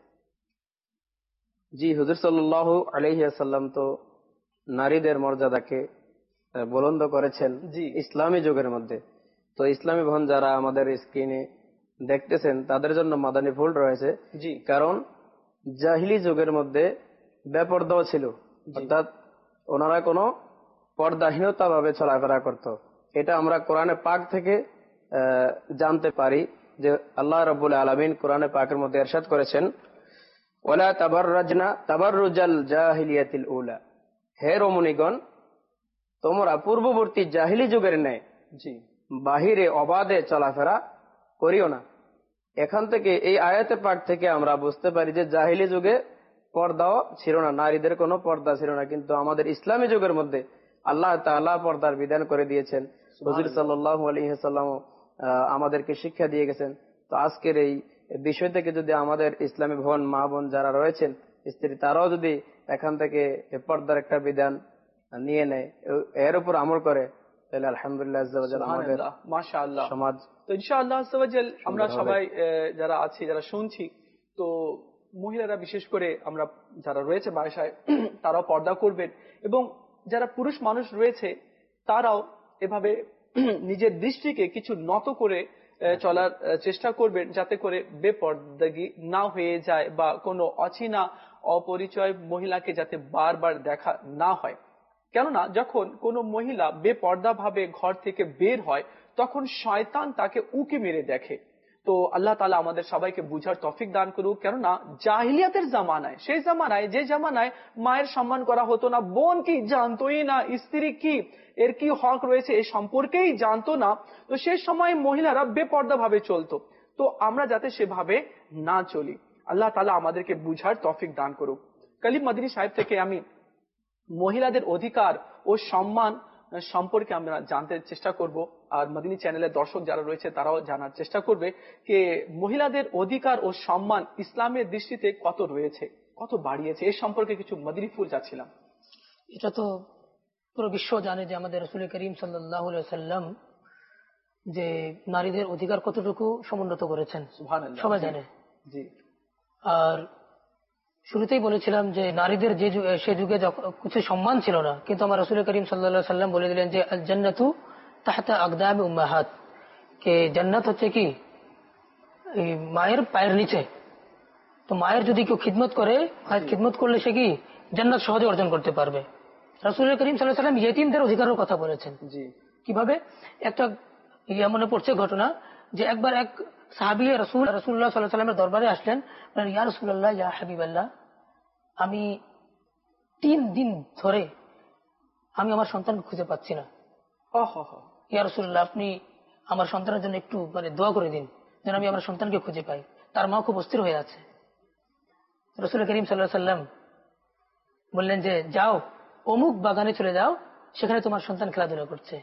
জি, হুজুর সাল্লাল্লাহু আলাইহি ওয়াসাল্লাম তো নারীদের মর্যাদাকে বুলন্দ করেছেন জি ইসলামী যুগের মধ্যে। তো ইসলামী বোন যারা আমাদের স্ক্রিনে দেখতেছেন তাদের জন্য মাদানী ফুল রয়েছে। জি, কারণ জাহিলি যুগের মধ্যে বেপরদাও ছিল, অর্থাৎ ওনারা কোনো পর্দাহীনতা ভাবে চলাফেরা করত। এটা আমরা কোরআনে পাক থেকে জানতে পারি যে আল্লাহ রাব্বুল আলামিন কোরআনে পাকের মধ্যে ইরশাদ করেছেন, ওয়ালা তাবাররাজনা তাবাররুজাল জাহিলিয়াতিল উলা, হে রমণীগণ তোমরা পূর্ববর্তী জাহিলি যুগের ন্যায় জি বাহিরে অবাধে চলাফেরা করিও না। এখান থেকে এই আয়াতে পাক থেকে আমরা বুঝতে পারি যে জাহিলি যুগে পর্দাও ছিল না, নারীদের কোনো পর্দা ছিল না। কিন্তু আমাদের ইসলামী যুগের মধ্যে আল্লাহ তাআলা পর্দার বিধান করে দিয়েছেন। হুজুর সাল্লাল্লাহু আলাইহি ওয়াসাল্লাম আমাদেরকে শিক্ষা দিয়ে গেছেন। তো আজকের এই বিষয় থেকে যদি আমাদের ইসলামী বোন মা বোন যারা রয়েছেন স্ত্রী, তারাও যদি এখান থেকে পর্দার একটা বিধান নিয়ে নেয়, এর উপর আমল করে, তাহলে আলহামদুলিল্লাহ আমাদের মাশাআল্লাহ সমাজ তো ইনশাআল্লাহ আযওয়াজাল আমরা সবাই যারা আছি, যারা শুনছি, তো মহিলারা বিশেষ করে আমরা যারা রয়েছে বাসায় তারাও পর্দা করবেন, এবং যারা পুরুষ মানুষ রয়েছে তারাও এভাবে নিজের দৃষ্টিকে কিছু নত করে চলার চেষ্টা করবেন, যাতে করে বেপর্দাগি না হয়ে যায় বা কোনো অচেনা অপরিচয় মহিলাকে যাতে বারবার দেখা না হয়। কেননা যখন কোনো মহিলা বেপর্দা ভাবে ঘর থেকে বের হয় তখন শয়তান তাকে উকি মেরে দেখে। তো আল্লাহ তাআলা আমাদের সবাইকে বুঝার তৌফিক দান করুক। কেননা জাহিলিয়াতের জামানায়, সেই জামানায় যে জামানায় মায়ের সম্মান করা হতো না, বোন কি জানতোই না, স্ত্রী কি, এর কি হক রয়েছে এই সম্পর্কেই জানতো না, তো সেই সময় মহিলারা বেপর্দা ভাবে চলতো। তো আমরা যাতে সেভাবে না চলি, আল্লাহ তাআলা আমাদেরকে বুঝার তৌফিক দান করুক। কালিম মদিনী সাহেব থেকে আমি মহিলাদের অধিকার ও সম্মান সম্পর্কে আমরা জানতে চেষ্টা করব, আর মদিনী চ্যানেলের দর্শক যারা রয়েছে তারাও জানার চেষ্টা করবে যে মহিলাদের অধিকার ও সম্মান ইসলামের দৃষ্টিতে কত রয়েছে, কত বাড়িয়েছে, এই সম্পর্কে কিছু মদিনী ফুল চাচ্ছিলাম। এটা তো পুরো বিশ্ব জানে যে আমাদের রাসূল করিম সাল্লাল্লাহু আলাইহি ওয়াসাল্লাম যে নারীদের অধিকার কতটুকু সমুন্নত করেছেন, সুবহানাল্লাহ, সবাই জানে। জি, আর শুরুতেই বলেছিলাম যে নারীদের যে সে যুগে কিছু সম্মান ছিল না, কিন্তু আমার রাসূল করিম সাল্লাল্লাহু আলাইহি ওয়াসাল্লাম বলে দিলেন যে আল জান্নাতু তাহতা আকদামি উম্মাহাত, কে জান্নাত হচ্ছে কি মায়ের পায়ের নিচে। তো মায়ের যদি কেউ খিদমত করে, খিদমত করলে সে কি জান্নাত সহজে অর্জন করতে পারবে। রাসূল করিম সাল্লাল্লাহু আলাইহি ওয়াসাল্লাম ইয়েতিমদের অধিকারের কথা বলেছেন। জি, কিভাবে? একটা ইয়া মনে পড়ছে ঘটনা যে একবার এক সাহাবী রাসূল রাসূলুল্লাহ সাল্লাল্লাহু আলাইহি ওয়াসাল্লামের দরবারে আসলেন, বললেন ইয়া রাসূলুল্লাহ, ইয়া হাবিবাল্লাহ, আমি তিন দিন ধরে আমি আমার সন্তানকে খুঁজে পাচ্ছি না। ইয়া রাসূলুল্লাহ, আপনি আমার সন্তানের জন্য একটু মানে দোয়া করে দিন যেন আমি আমার সন্তানকে খুঁজে পাই, তার মা খুব অস্থির হয়ে আছে। রাসূল করিম সাল্লাল্লাহু আলাইহি ওয়াসাল্লাম বললেন যে যাও অমুক বাগানে চলে যাও, সেখানে তোমার সন্তান খেলাধুলা করছে।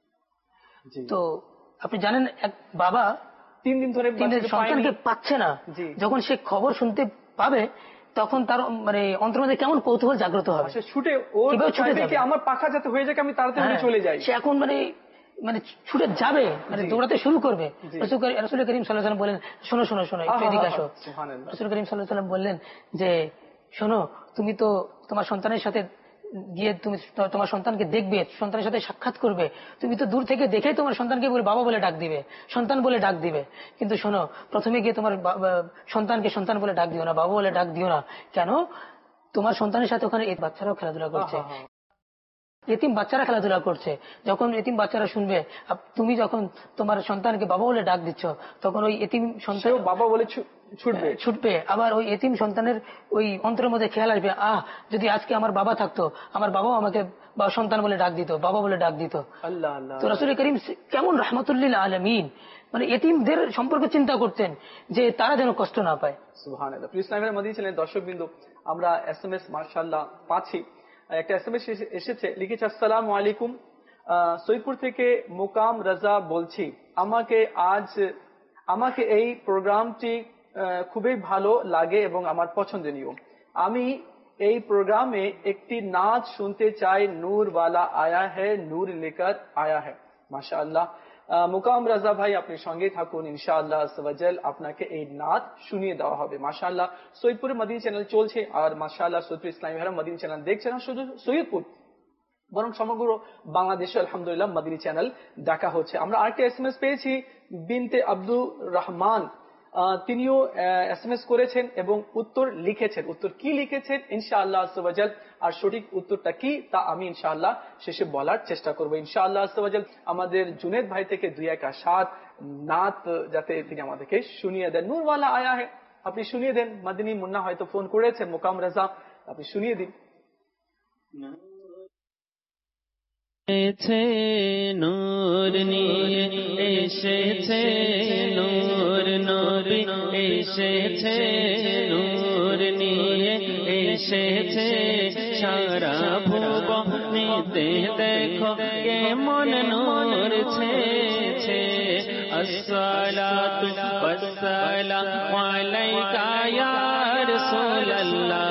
তো আপনি জানেন এক বাবা তিন দিন ধরে সন্তানকে পাচ্ছে না, যখন সে খবর শুনতে পাবে তখন তার মানে অন্তর মধ্যে কেমন কৌতূহল জাগ্রত হবে, ছুটে ছুটে আমার পাখা যাতে হয়ে যায় আমি তাড়াতাড়ি চলে যাই, সে এখন মানে মানে ছুটে যাবে, মানে দৌড়াতে শুরু করবে। রাসূল করিম সাল্লাল্লাহু আলাইহি ওয়াসাল্লাম বলেন শোনো শোনো শোনো একটু এদিকে আসো। রাসূল করিম সাল্লাল্লাহু আলাইহি ওয়াসাল্লাম বললেন যে শোনো, তুমি তো তোমার সন্তানের সাথে গিয়ে তুমি তোমার সন্তানকে দেখবে, সন্তানের সাথে সাক্ষাৎ করবে, তুমি তো দূর থেকে দেখেই তোমার সন্তানকে বলে বাবা বলে ডাক দিবে, সন্তান বলে ডাক দিবে। কিন্তু শোনো, প্রথমে গিয়ে তোমার সন্তানকে সন্তান বলে ডাক দিও না, বাবা বলে ডাক দিও না। কেন? তোমার সন্তানের সাথে ওখানে এই বাচ্চারাও খেলাধুলা করছে, এতিম বাচ্চারা খেলাধুলা করছে। যখন এতিম বাচ্চারা শুনবে তুমি যখন তোমার সন্তানকে বাবা বলে ডাক দিচ্ছ, তখন ওই এতিম সন্তান বাবা বলে ছুটবে ছুটবে আবার ওই এতিম সন্তানের ওই অন্তরের মধ্যে খেয়াল আসবে, আহ যদি আজকে আমার বাবা থাকতো, আমার বাবাও আমাকে সন্তান বলে ডাক দিত, বাবা বলে ডাক দিত। তো রাসূল করিম কেমন রাহমাতুল্লিল আলামিন, মানে এতিমদের সম্পর্কে চিন্তা করতেন যে তারা যেন কষ্ট না পায়। সুবহানাল্লাহ। ইসলামের মধ্যে ছিলেন দর্শকবৃন্দ, আমরা এস এম এস মাশাআল্লাহ পাচ্ছি। একটা এস এম এস এসেছে, লিখেছে আসসালামু আলাইকুম, সৈয়দপুর থেকে মোকাম রাজা বলছি, আমাকে আজ আমাকে এই প্রোগ্রামটি খুবই ভালো লাগে এবং আমার পছন্দনীয়। আমি এই প্রোগ্রামে একটি নাচ শুনতে চাই, নূর वाला आया है, নূর लेकर आया है। মাশাআল্লাহ, মুকাম রাজা ভাই আপনি সঙ্গে থাকুন, ইনশাআল্লাহ আজওয়াজাল আপনাকে এই নাচ শুনিয়ে দেওয়া হবে। মাশাআল্লাহ, সৈয়দপুরে মদিনী চ্যানেল চলছে, আর মাশাআল্লাহ সৈয়দপুর ইসলামী ভাইরা মদিনী চ্যানেল দেখছেন না শুধু সৈয়দপুর, বরং সমগ্র বাংলাদেশে আলহামদুলিল্লাহ মদিনী চ্যানেল দেখা হচ্ছে। আমরা আরেকটা এসএমএস পেয়েছি, বিনতে আব্দুর রহমান, তিনিও এসএমএস করেছেন এবং উত্তর লিখেছেন। উত্তর কি লিখেছেন ইনশাআল্লাহ আজওয়াজাল, আর সঠিক উত্তরটা কি তা আমি ইনশাআল্লাহ শেষে বলার চেষ্টা করবো ইনশাআল্লাহ আজওয়াজাল। আমাদের জুনেদ ভাই থেকে দুই এক আশাত নাত যাতে তিনি আমাদেরকে শুনিয়ে দেন। নূর वाला आया है আপনি শুনিয়ে দেন। মদিনী মুন্না হয়তো ফোন করেছেন, মুকাম রাজা আপনি শুনিয়ে দিন। এসেছে নূর নিয়ে এসেছে নূর, নবী এসেছে নূর নিয়ে এসেছে, সারা ভুবনেতে দেখো কেমন নূর ছেছে। আসসালাতু ওয়াসসালামু আলাইকা ইয়া রাসূলুল্লাহ,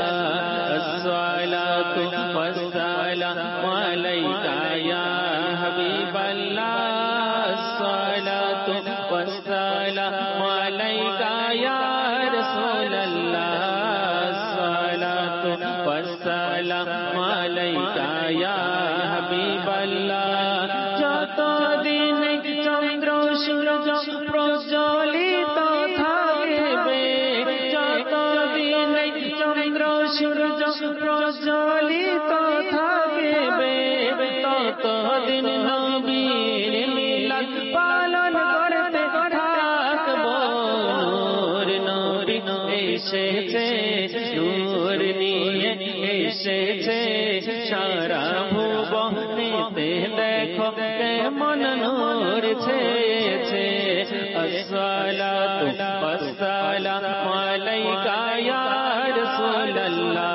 আসসালাতু ওয়াসসালামু আলাইকা ইয়া হাবিবাল্লাহ, আসসালাতু ওয়াসসালামু আলাইকা ইয়া রাসূলুল্লাহ, আসসালাতু ওয়াসসালামু আলাইকা ইয়া হাবিবাল্লাহ। যতদিন চন্দ্র সূর্য প্রজ্বলিত থাকবে, যতদিন চন্দ্র সূর্য প্রজ্বলিত থাকবে, ততদিন নবীর মিলাদ পালন করতে থাকব। নূর নবী এসেছে নূর নিয়ে এসেছে, সারা ভুবনেতে দেখো কেমন নূর ছেছে। আসসালাতু ওয়াসসালামু আলাইকা ইয়া রাসূলুল্লাহ,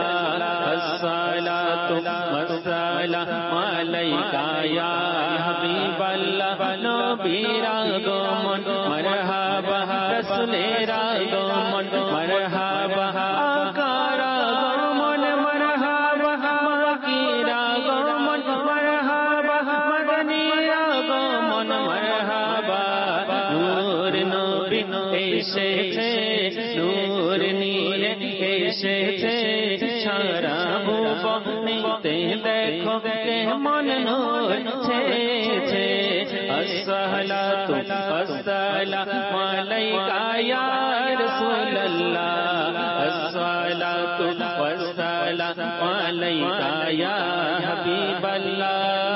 আসসালাতু ওয়াসসালামু আলাইকা ইয়া হাবিবাল্লাহ। নবীর আগমন মারহাবা, রাসূলের আগমন মারহাবা, আকার আগমন মারহাবা, মাকির আগমন মারহাবা, মদনীর আগমন মারহাবা। নূর নবী এসেছে নূর নিয়ে এসেছে, সারা ভুবনেতে দেখো কেমন নূর ছেছে। আসসালাতু ওয়াসসালামু আলাইকা ইয়া রাসূলুল্লাহ, আসসালাতু ওয়াসসালামু আলাইকা ইয়া হাবিবাল্লাহ।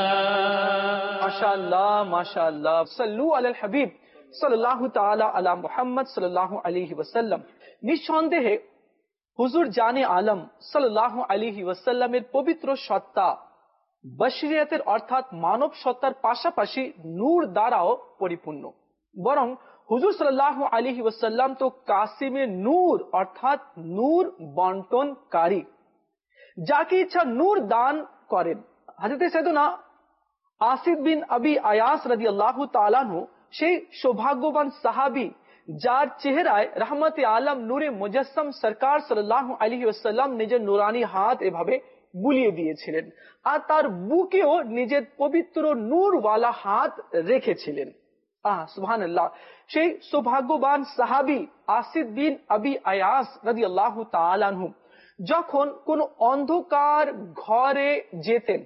মাশাআল্লাহ মাশাআল্লাহ, সাল্লু আলাল হাবিব সাল্লাল্লাহু তাআলা আলা মুহাম্মদ সাল্লাল্লাহু আলাইহি ওয়াসাল্লাম। নিঃসন্দেহে হুজুর জানে আলম সাল্লাল্লাহু আলাইহি ওয়াসাল্লামের পবিত্র সত্তা বশরিয়তের অর্থাৎ মানব সত্তার পাশাপাশি নূর দ্বারাও পরিপূর্ণ। বরং হুজুর সাল্লাল্লাহু আলাইহি ওয়াসাল্লাম তো কাসিমে নূর অর্থাৎ নূর বন্টনকারী, যাকে ইচ্ছা নূর দান করেন। হযরত সাইয়েদনা আসিদ বিন আবি আয়াস রাদিয়াল্লাহু তাআলা আনহু সেই সৌভাগ্যবান সাহাবী যার চেহারায় রহমতে আলম নূরে মুজাসসাম সরকার সাল্লাল্লাহু আলাইহি ওয়াসাল্লাম নিজের নুরানি হাত এভাবে বুলিয়ে দিয়েছিলেন, আর তার বুকেও নিজের পবিত্র নূর ওয়ালা হাত রেখেছিলেন। আহ সুবহানাল্লাহ, সেই সৌভাগ্যবান সাহাবী আসিদ বিন আবি আয়াস রাদিয়াল্লাহু তাআলা আনহু যখন কোন অন্ধকার ঘরে যেতেন,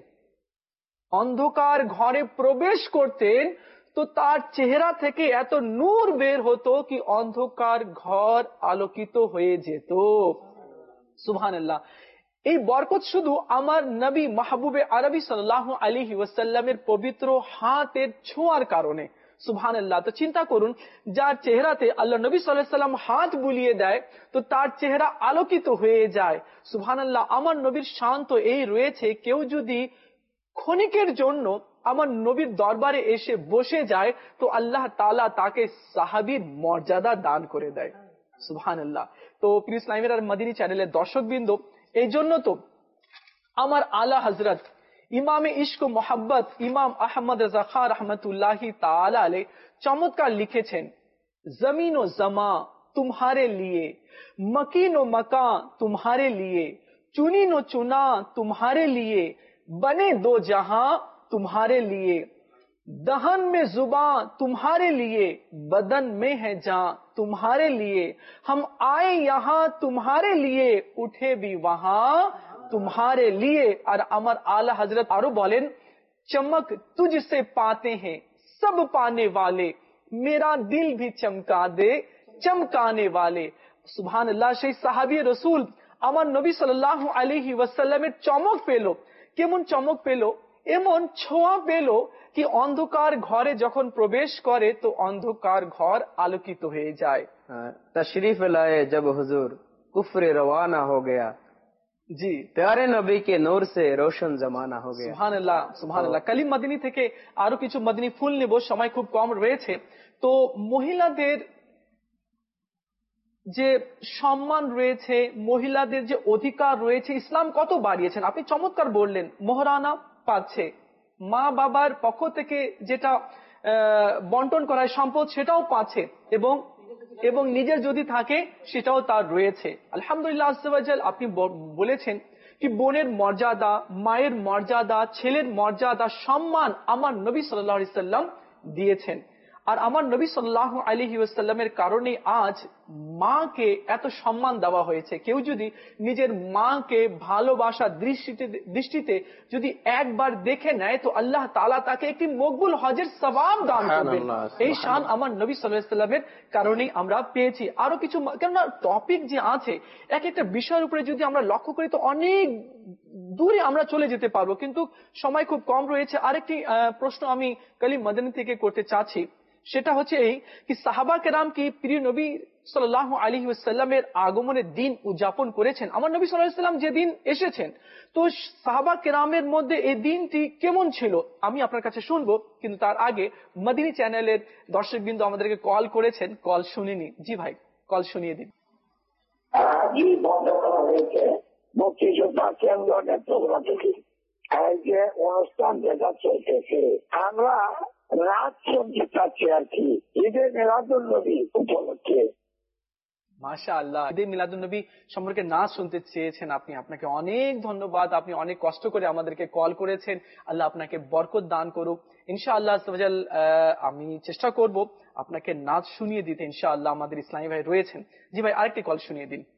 অন্ধকার ঘরে প্রবেশ করতেন, তো তার চেহারা থেকে এত নূর বের হতো কি অন্ধকার ঘর আলোকিত হয়ে যেত। সুবহানাল্লাহ, এই বরকত শুধু আমার নবী মাহবুবে আরবি সাল্লাল্লাহু আলাইহি ওয়াসাল্লামের পবিত্র হাতের ছোঁয়ার কারণে। সুবহানাল্লাহ, তো চিন্তা করুন, যার চেহারাতে আল্লাহ নবী সাল্লাল্লাহু আলাইহি ওয়াসাল্লাম হাত বুলিয়ে দেয় তো তার চেহারা আলোকিত হয়ে যায়। সুবহানাল্লাহ, আমার নবীর শান তো এই রয়েছে, কেউ যদি ক্ষণিকের জন্য আমার নবীর দরবারে এসে বসে যায় তো আল্লাহ তাআলা তাকে সাহাবীর মর্যাদা দান করে দেয়। সুবহানাল্লাহ। তো প্রিয় ইসলামের আর মদিনী চ্যানেলের দর্শকবৃন্দ, এই জন্য তো আমার আলা হযরত ইমামে ইশক ও মোহাব্বত ইমাম আহমদ রাজা খান রহমতুল্লাহি তাআলা আলাইহি চমৎকার লিখেছেন, জমিন ও জমা तुम्हारे लिए, मकीन व मकान तुम्हारे लिए, चुनी नो चुना तुम्हारे लिए, बने दो जहां तुम्हारे लिए, दहन में जुबां तुम्हारे लिए, बदन में है जान तुम्हारे लिए, हम आए यहाँ तुम्हारे लिए, उठे भी वहां तुम्हारे लिए। और अमर आला हजरत आरो बोलें, चमक तुझसे पाते हैं सब पाने वाले, मेरा दिल भी चमका दे चमकाने वाले। सुभान अल्लाह। সেই সাহাবী রাসূল আমার নবী সাল্লাল্লাহু আলাইহি ওয়াসাল্লামের চমক পেল। কেমন চমক পেল? এমন ছোঁয়া পেল कि अंधकार घरे जखन प्रवेश करे तो अंधकार घर आलोकित हो जाए। तशरीफ लाए जब हुजूर कुफ्र रवाना हो गया, जी प्यारे नबी के नूर से रोशन जमाना हो गया। सुभान अल्लाह, सुभान अल्लाह। কালিম মদিনী থেকে আরো কিছু মদিনী ফুল নেব, সময় খুব কম রয়েছে। তো মহিলাদের যে সম্মান রয়েছে, মহিলাদের যে অধিকার রয়েছে, ইসলাম কত বাড়িয়েছেন। আপনি চমৎকার বললেন, মোহরানা পাচ্ছে, মা বাবার পক্ষ থেকে যেটা বন্টন করা হয় সম্পদ সেটাও পাচ্ছে, এবং এবং নিজের যদি থাকে সেটাও তার রয়েছে। আলহামদুলিল্লাহ আজ্জা ওয়া জাল। আপনি বলেছেন কি বোনের মর্যাদা, মায়ের মর্যাদা, ছেলের মর্যাদা, সম্মান আমার নবী সাল্লাল্লাহু আলাইহি সাল্লাম দিয়েছেন। আর আমার নবী সাল্লাল্লাহু আলাইহি ওয়াসাল্লামের কারণে আজ মাকে এত সম্মান দেওয়া হয়েছে। কেউ যদি নিজের মাকে ভালোবাসা দৃষ্টিতে দৃষ্টিতে যদি একবার দেখে নেয় তো আল্লাহ তাআলা তাকে একটি মকবুল হজের সওয়াব দান করবেন। এই শান আমার নবী সাল্লাল্লাহু আলাইহি ওয়াসাল্লামের কারণেই আমরা পেয়েছি। আরো কিছু, কেননা টপিক যে আছে এক একটা বিষয়ের উপরে যদি আমরা লক্ষ্য করি তো অনেক দূরে আমরা চলে যেতে পারবো, কিন্তু সময় খুব কম রয়েছে। আরেকটি প্রশ্ন আমি কালিম মদিনী থেকে করতে চাচ্ছি, সেটা হচ্ছে এই কি সাহাবা কেরাম কি প্রিয় নবী সাল্লাল্লাহু আলাইহি ওয়াসাল্লামের আগমনের দিন উদযাপন করেছেন? আমার নবী সাল্লাল্লাহু আলাইহি ওয়াসাল্লাম যে দিন এসেছেন, তো সাহাবা কেরামের মধ্যে এই দিনটি কেমন ছিল আমি আপনার কাছে শুনবো, কিন্তু তার আগে মদিনী চ্যানেলের দর্শকবৃন্দ আমাদেরকে কল করেছেন, কল শুনিনি। জি ভাই, কল শুনিয়ে দিন। বন্ধ করা হয়েছে মুক্তিযোদ্ধা কেন্দ্রের পক্ষ থেকে এই যে অনুষ্ঠান যেটা চলতেছে, আমরা রাত শুনতে চাচ্ছি আর কি, ঈদে মিলাদুন নবী উপলক্ষে। মাশাআল্লাহ, ঈদে মিলাদুন নবী সম্পর্কে নাচ শুনতে চেয়েছেন আপনি, আপনাকে অনেক ধন্যবাদ। আপনি অনেক কষ্ট করে আমাদেরকে কল করেছেন। আল্লাহ আপনাকে বরকত দান করুক ইনশাআল্লাহ। আমি চেষ্টা করব আপনাকে নাচ শুনিয়ে দিতে ইনশাআল্লাহ। আমাদের ইসলামী ভাই রয়েছেন। জি ভাই, আরেকটি কল শুনিয়ে দিন।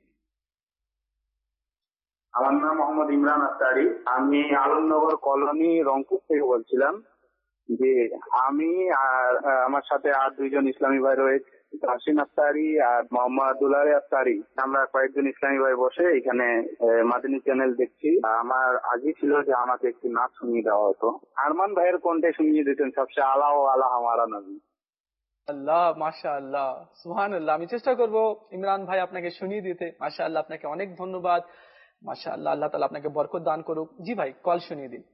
আমার নাম মোহাম্মদ ইমরান আফতারি, আমি আলমনগর কলোনি রংপুর থেকে বলছিলাম। যে আমি আর আমার সাথে আর দুইজন ইসলামী ভাই রয়েছে, তাসিন আফতারি আর মোহাম্মদ দুলারে আফতারি। আমরা কয়েকজন ইসলামী ভাই বসে এখানে মাদিনী চ্যানেল দেখছি। আমার আগে ছিল যে আমাকে একটি নাচ শুনিয়ে দেওয়া হতো, আরমান ভাইয়ের কণ্ঠে শুনিয়ে দিতেন সবচেয়ে আলা ও আলা হামারা নবী। আল্লাহ, মাশাআল্লাহ, সুবহানাল্লাহ। আমি চেষ্টা করব ইমরান ভাই আপনাকে শুনিয়ে দিতে। মাশাআল্লাহ, আপনাকে অনেক ধন্যবাদ। মাশাআল্লাহ, আল্লাহ তাআলা আপনাকে বরকত দান করুক। জি ভাই, কল শুনিয়ে দিন।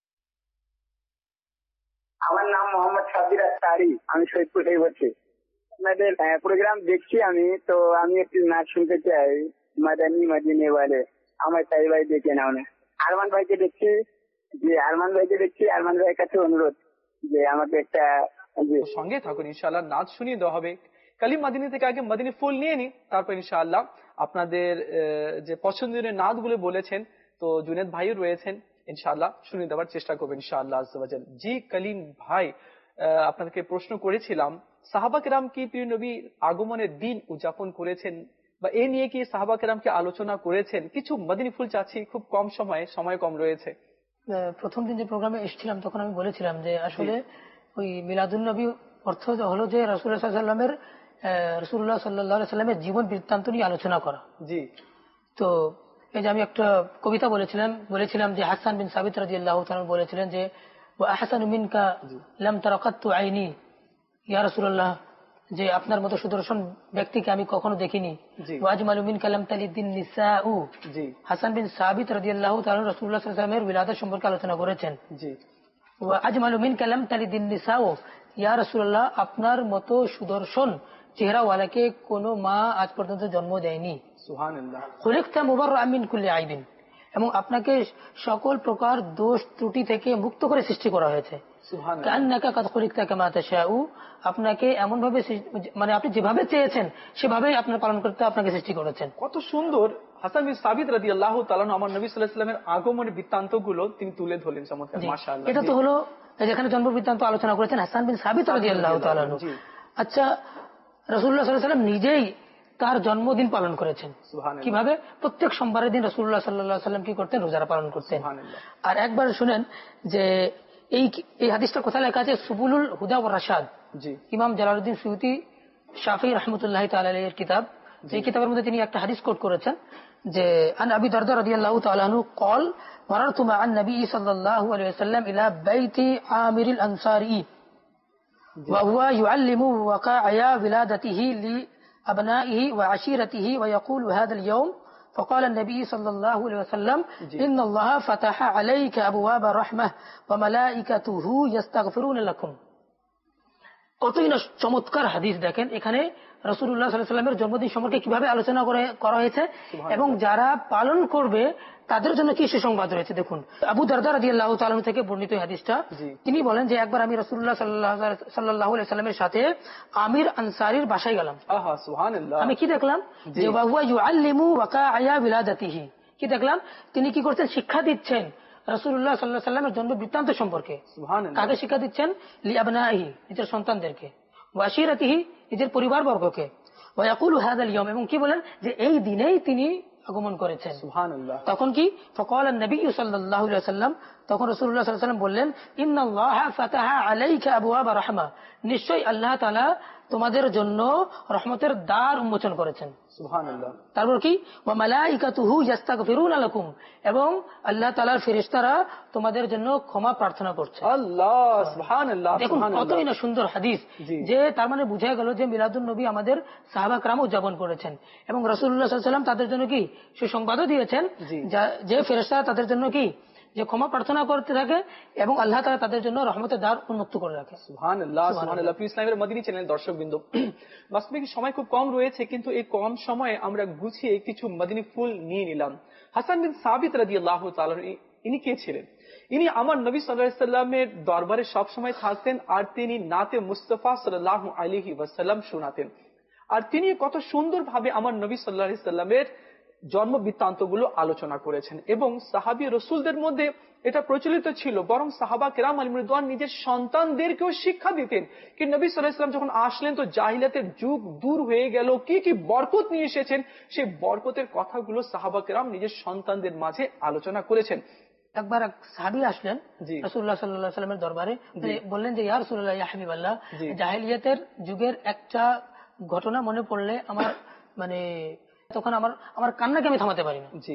আমার নাম মোহাম্মদ সাবির আফতারি, আমি সৈয়দপুর থেকে বলছি। আপনাদের প্রোগ্রাম দেখছি আমি, তো আমি একটু নাচ শুনতে চাই। মাদানী মাদিনী বলে আমার তাই ভাই দেখে নাও না। আরমান ভাইকে দেখছি, যে আরমান ভাইকে দেখছি, আরমান ভাইয়ের কাছে অনুরোধ যে আমাকে একটা সঙ্গে থাকুন ইনশাআল্লাহ, নাচ শুনিয়ে দেওয়া হবে। কালিম মাদিনী থেকে আগে মাদিনী ফুল নিয়ে নি, তারপর ইনশাআল্লাহ আপনাদের যে পছন্দের নাচগুলো বলেছেন, তো জুনেদ ভাইও রয়েছেন, ইনশাআল্লাহ শুনিয়ে দেওয়ার চেষ্টা করবেন ইনশাআল্লাহ আজ্জা ওয়া জাল। জি কালিম ভাই, আপনাকে প্রশ্ন করেছিলাম সাহাবা কেরাম কি প্রিয় নবী আগমনের দিন উদযাপন করেছেন, বা এ নিয়ে কি সাহাবা কেরাম কি আলোচনা করেছেন? কিছু মাদিনী ফুল চাচ্ছি, খুব কম সময়ে, সময় কম রয়েছে। প্রথম দিন যে প্রোগ্রামে এসেছিলাম তখন আমি বলেছিলাম যে আসলে ওই মিলাদুন নবী অর্থ হলো যে রাসূলুল্লাহ সাল্লাল্লাহু আলাইহি ওয়াসাল্লামের রাসূলুল্লাহ সাল্লাল্লাহু আলাইহি ওয়াসাল্লামের জীবন বৃত্তান্ত নিয়ে আলোচনা করা। জি, তো এই যে আমি একটা কবিতা বলেছিলাম বলেছিলাম যে হাসান বিন সাবিত রাদিয়াল্লাহু তাআলা বলেছিলেন যে ওয়া আহসানু মিনকা লাম তারাকাতু আইনি, ইয়া রাসূলুল্লাহ, যে আপনার মতো সুদর্শন ব্যক্তিকে আমি কখনো দেখিনি। ওয়া আজমালু মিনকা লাম তালিদিন নিসাউ। জি, হাসান বিন সাবিত রাদিয়াল্লাহু তাআলা রাসূলুল্লাহ সাল্লাল্লাহু আলাইহি ওয়াসাল্লামের উলাদা সম্পর্কে আলোচনা করেছেন। জি, ওয়া আজমালু মিনকা লাম তালিদিন নিসাউ, ইয়া রাসূলুল্লাহ, আপনার মতো সুদর্শন চেহারাওয়ালাকে কোনো মা আজ পর্যন্ত জন্ম দেয়নি। সুবহানাল্লাহ। খুলিকতা মুবাররাআন মিন কুল্লি আইবিন, এবং আপনাকে সকল প্রকার দোষ ত্রুটি থেকে মুক্ত করে সৃষ্টি করা হয়েছে। সুবহানাল্লাহ। কান্নাকা কাদ খুলিকতা কামা তাশাউ, আপনাকে এমন ভাবে মানে আপনি যেভাবে চেয়েছেন সেভাবেই আপনার পালন করতে আপনাকে সৃষ্টি করেছেন। কত সুন্দর হাসান বিন সাবিত রাদিয়াল্লাহু তাআলা আমার নবী সাল্লাল্লাহু আলাইহি ওয়াসাল্লামের আগমনের বৃত্তান্তগুলো তিনি তুলে ধরলেন চমৎকার। মাশাআল্লাহ, এটা তো হলো যেখানে জন্ম বৃত্তান্ত আলোচনা করেছেন হাসান বিন সাবিত রাদিয়াল্লাহু তাআলা। আচ্ছা, রাসূলুল্লাহ সাল্লাল্লাহু আলাইহি ওয়াসাল্লাম নিজেই তার জন্মদিন পালন করেছেন কিভাবে? প্রত্যেক সোমবারের দিন রাসূলুল্লাহ সাল্লাল্লাহু আলাইহি ওয়াসাল্লাম কি করতেন? রোজা পালন করতেন। আর একবার শুনেন যে এই এই হাদিসটার কথা লেখা আছে সুবুলুল হুদা ওয়ার রাশাদ, ইমাম জালালউদ্দিন সুয়ুতি শাফিঈ রাহমাতুল্লাহি তাআলা আলাইহির কিতাব। এই কিতাবের মধ্যে তিনি একটা হাদিস কোট করেছেন যে আন আবি দারদা রাদিয়াল্লাহু তাআলা আনহু قال مررت مع النبي صلى الله عليه وسلم الى بيت عامر الانصاري وهو يعلم وقائع ولادته لابنائه وعشيرته ويقول هذا اليوم فقال النبي صلى الله عليه وسلم ان الله فتح عليك ابواب الرحمه وملائكته يستغفرون لكم। কতই না চমৎকার হাদিস! দেখেন এখানে রাসূলুল্লাহ সাল্লাল্লাহু আলাইহি ওয়াসাল্লামের জন্মদিন সম্পর্কে কিভাবে আলোচনা করা হয়েছে এবং যারা পালন করবে তাদের জন্য কি সুসংবাদ রয়েছে। দেখুন, আবু দারদা রাদিয়াল্লাহু তাআলা থেকে বর্ণিত হাদিসটা, তিনি বলেন যে একবার আমি রাসূলুল্লাহ সাল্লাল্লাহু আলাইহি ওয়াসাল্লামের সাথে আমির আনসারীর বাসায় গেলাম। আহা সুবহানাল্লাহ! আমি কি দেখলাম যে ওয়া হুয়া ইউআল্লিমু ওয়াকাআয়া বিলাদাতিহি, কি দেখলাম? তিনি কি করতেন? শিক্ষা দিচ্ছেন রাসূলুল্লাহ সাল্লাল্লাহু আলাইহি ওয়াসাল্লামের জন্ম বৃত্তান্ত সম্পর্কে। কাকে শিক্ষা দিচ্ছেন? লিআবনাইহি, নিজের সন্তানদেরকে, ওয়া আশিরাতিহি, নিজের পরিবারবর্গকে, ওয়া ইয়াকুলু হাযাল ইয়াওম, এবং কি বলেন যে এই দিনেই তিনি আগমন করেছেন। সুবহানাল্লাহ! তখন কি? ফাকালা নবী সাল্লাল্লাহু আলাইহি ওয়াসাল্লাম, তখন রাসূলুল্লাহ সাল্লাল্লাহু আলাইহি ওয়াসাল্লাম বললেন ইন্নাল্লাহা ফাতাহা আলাইকা আবওয়াব রাহমা, নিশ্চয়ই আল্লাহ তাআলা তোমাদের জন্য রহমতের দ্বার উন্মোচন করেছেন। সুবহানাল্লাহ! তারপর কি? ওয়া মালাইকাতুহু ইস্তাগফিরুনা লাকুম, এবং আল্লাহ তাআলার ফেরেশতারা তোমাদের জন্য ক্ষমা প্রার্থনা করছে। আল্লাহ! সুবহানাল্লাহ! দেখুন কতই না সুন্দর হাদিস, যে তার মানে বোঝা গেল যে মিলাদুন নবী আমাদের সাহাবা کرام উদযাপন করেছেন এবং রাসূলুল্লাহ সাল্লাল্লাহু আলাইহি ওয়াসাল্লাম তাদের জন্য কি সুসংবাদও দিয়েছেন যে ফেরেশতারা তাদের জন্য কি যে ক্ষমা প্রার্থনা করতে থাকে এবং আল্লাহ তাআলা তাদের জন্য রহমতের দ্বার উন্মুক্ত করে রাখে। সুবহানাল্লাহ, সুবহানাল্লাহ। প্রিয় ইসলামের মদিনী চ্যানেল দর্শকবৃন্দ, বাস্তবিক সময় খুব কম রয়েছে, কিন্তু এই কম সময়ে আমরা গুছিয়ে কিছু মদিনী ফুল নিয়ে নিলাম। হাসান বিন সাবিত রাদিয়াল্লাহু তাআলা ইনি কে ছিলেন? ইনি আমার নবী সাল্লাল্লাহু আলাইহি ওয়াসাল্লামের দরবারে সব সময় থাকতেন আর তিনি নাতে মুস্তাফা সাল্লাল্লাহু আলাইহি ওয়াসাল্লাম শোনাতেন। আর তিনি কত সুন্দরভাবে আমার নবী সাল্লাল্লাহু আলাইহি ওয়াসাল্লামের জন্ম বৃত্তান্তগুলো আলোচনা করেছেন এবং সাহাবী রাসূলদের মধ্যে এটা প্রচলিত ছিল, বরং সাহাবা কেরাম আলাইহিম রিদওয়ান নিজের সন্তানদেরকেও শিক্ষা দিতেন কি নবী সাল্লাল্লাহু আলাইহি ওয়াসাল্লাম যখন আসলেন তো জাহিলিয়াতের যুগ দূর হয়ে গেল, কি কি বরকত নিয়ে এসেছেন সেই বরকতের কথাগুলো সাহাবা কেরাম নিজের সন্তানদের মাঝে আলোচনা করেছেন। একবার এক সাহাবী আসলেন রাসূলুল্লাহ সাল্লাল্লাহু আলাইহি ওয়াসাল্লামের দরবারে, বললেন যে ইয়া রাসূলুল্লাহ, ইয়া হাবিবাল্লাহ, জাহিলিয়াতের যুগের একটা ঘটনা মনে পড়লে আমার মানে তখন আমার আমার কান্নাকে আমি থামাতে পারি না। জি।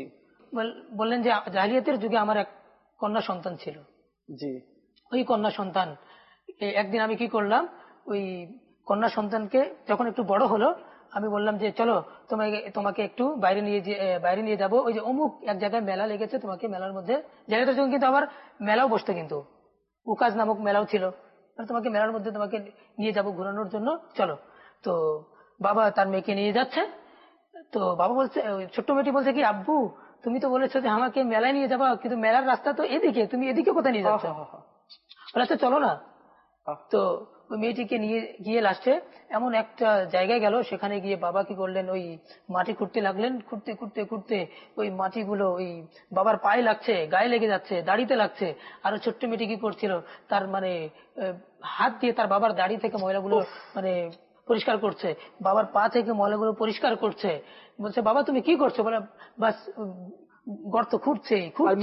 বললেন যে জাহিলিয়াতের যুগে আমার এক কন্যা সন্তান ছিল। জি। ওই কন্যা সন্তান একদিন আমি কি করলাম, ওই কন্যা সন্তানকে যখন একটু বড় হলো আমি বললাম যে চলো তোমাকে তোমাকে একটু বাইরে নিয়ে বাইরে নিয়ে যাবো, ওই যে অমুক এক জায়গায় মেলা লেগেছে, তোমাকে মেলার মধ্যে, জাহিলিয়াতের যুগে কিন্তু আবার মেলাও বসতো, কিন্তু উকাজ নামক মেলাও ছিল, তোমাকে মেলার মধ্যে তোমাকে নিয়ে যাবো ঘোরানোর জন্য, চলো। তো বাবা তার মেয়েকে নিয়ে যাচ্ছে, তো বাবা বলছে, ছোট্ট মেয়েটি বলছে কি আব্বু তুমি তো বলেছো যে আমাকে মেলায় নিয়ে যাবা, কিন্তু মেলার রাস্তা তো এদিকে, তুমি এদিকে কোথায় নিয়ে যাচ্ছ? বলেছে চলো না। তো ওই মেয়েটিকে নিয়ে গিয়ে লাস্টে এমন একটা জায়গায় গেল, সেখানে গিয়ে বাবা কি করলেন, ওই মাটি খুঁড়তে লাগলেন, খুঁড়তে খুঁড়তে খুঁড়তে ওই মাটিগুলো ওই বাবার পায়ে লাগছে, গায়ে লেগে যাচ্ছে, দাড়িতে লাগছে। আর ছোট্ট মেয়েটি কি করছিল, তার মানে হাত দিয়ে তার বাবার দাড়ি থেকে ময়লাগুলো মানে পরিষ্কার করছে, বাবার পা থেকে ময়লাগুলো পরিষ্কার করছে। বলছে বাবা তুমি কি করছো? বলে বাস গর্ত খুঁড়ছে,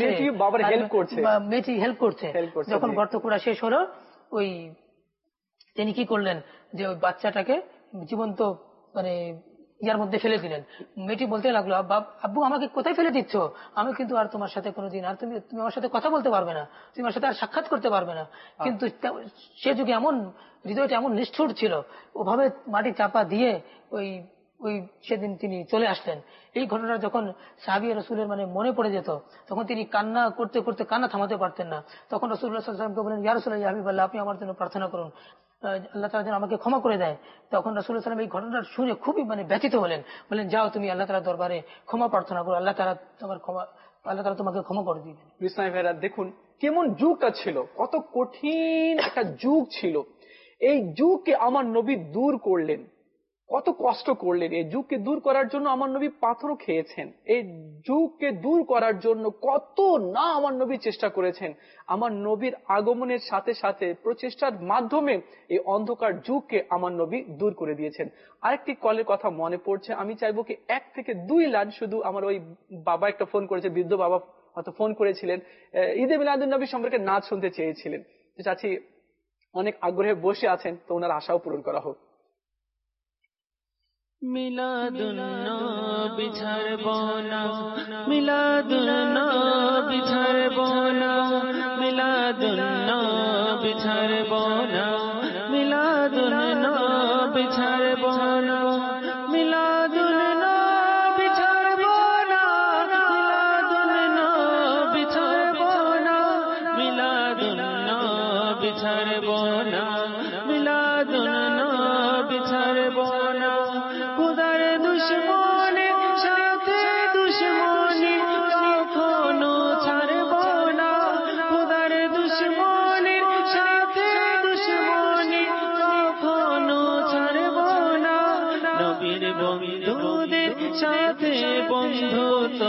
মেয়েটি হেল্প করছে। যখন গর্ত খোঁড়া শেষ হলো, ওই তিনি কি করলেন যে ওই বাচ্চাটাকে জীবন্ত মানে ইয়ার মধ্যে ফেলে দিলেন। মেয়েটি বলতে লাগলো আব্বু আমাকে কোথায় ফেলে দিচ্ছ? আমি কিন্তু আর তোমার সাথে কোনোদিন আর তুমি তুমি আমার সাথে কথা বলতে পারবে না, তুমি আমার সাথে আর সাক্ষাৎ করতে পারবে না। কিন্তু সে যুগে এমন হৃদয়টা এমন নিষ্ঠুর ছিল, ওভাবে মাটি চাপা দিয়ে ওই ওই সেদিন তিনি চলে আসলেন। এই ঘটনা যখন সাহাবী রাসূলের মানে মনে পড়ে যেত, তখন তিনি কান্না করতে করতে কান্না থামাতে পারতেন না। তখন রাসূলুল্লাহ সাল্লাল্লাহু আলাইহি ওয়াসাল্লামকে বলেন ইয়া রাসূলুল্লাহ, ইয়া হাবিবাল্লাহ, আপনি আমার জন্য প্রার্থনা করুন, আল্লাহ তাআলা যেন আমাকে ক্ষমা করে দেয়। তখন রাসূলুল্লাহ সাল্লাল্লাহু আলাইহি ওয়াসাল্লাম এই ঘটনাটা শুনে খুবই মানে ব্যথিত হলেন, বলেন যাও তুমি আল্লাহ তাআলার দরবারে ক্ষমা প্রার্থনা করো, আল্লাহ তাআলা তোমার ক্ষমা আল্লাহ তাআলা তোমাকে ক্ষমা করে দিবেন। ইসলামী ভাইরা দেখুন কেমন যুগটা ছিল, কত কঠিন একটা যুগ ছিল। এই যুগকে আমার নবী দূর করলেন, কত কষ্ট করলেন এই যুগকে দূর করার জন্য। আমার নবী পাথরও খেয়েছেন। এই যুগকে দূর করার জন্য কত না আমার নবী চেষ্টা করেছেন। আমার নবীর আগমনের সাথে সাথে প্রচেষ্টার মাধ্যমে এই অন্ধকার যুগকে আমার নবী দূর করে দিয়েছেন। আরেকটি কলের কথা মনে পড়ছে, আমি চাইবো কি এক থেকে দুই লাইন শুধু। আমার ওই বাবা একটা ফোন করেছে, বৃদ্ধ বাবা হয়তো ফোন করেছিলেন, ঈদে মিলাদুন নবী সম্পর্কে নাচ শুনতে চেয়েছিলেন। চাচ্ছি অনেক আগ্রহে বসে আছেন, তো ওনার আশাও পূরণ করা হোক। মিলাদুন নবী ছাড়ব না, মিলাদুন নবী ছাড়ব না, মিলাদুন নবী ছাড়ব না, মিলাদুন নবী ছাড়ব না, মিলাদুন নবী ছাড়ব না, মিলাদুন নবী ছাড়ব না, মিলাদুন নবী ছাড়ব না, মিলাদুন নবী ছাড়ব না। খুদার দুশমনের সাথে দুশমনি কখনো ছাড়ব না, খুদার দুশমনের সাথে দুশমনি কখনো ছাড়ব না। নবীর বন্ধুদের সাথে বন্ধুত্ব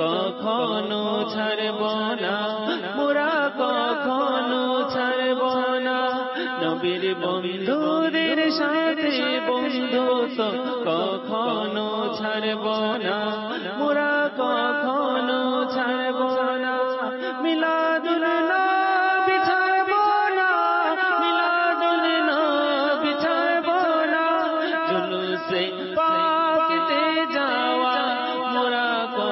কখনো ছাড়ব না, মোরা কখনো ছাড়ব না। নবীর বন্ধুদের সাথে বন্ধুত্ব কখনো ছাড়ব না, মোরা কখনো ছাড়ব না। মিলাদুন নবী ছাড়ব না, মিলাদুন নবী ছাড়ব না। জুলুসে পাকেতে যাওয়া মোরা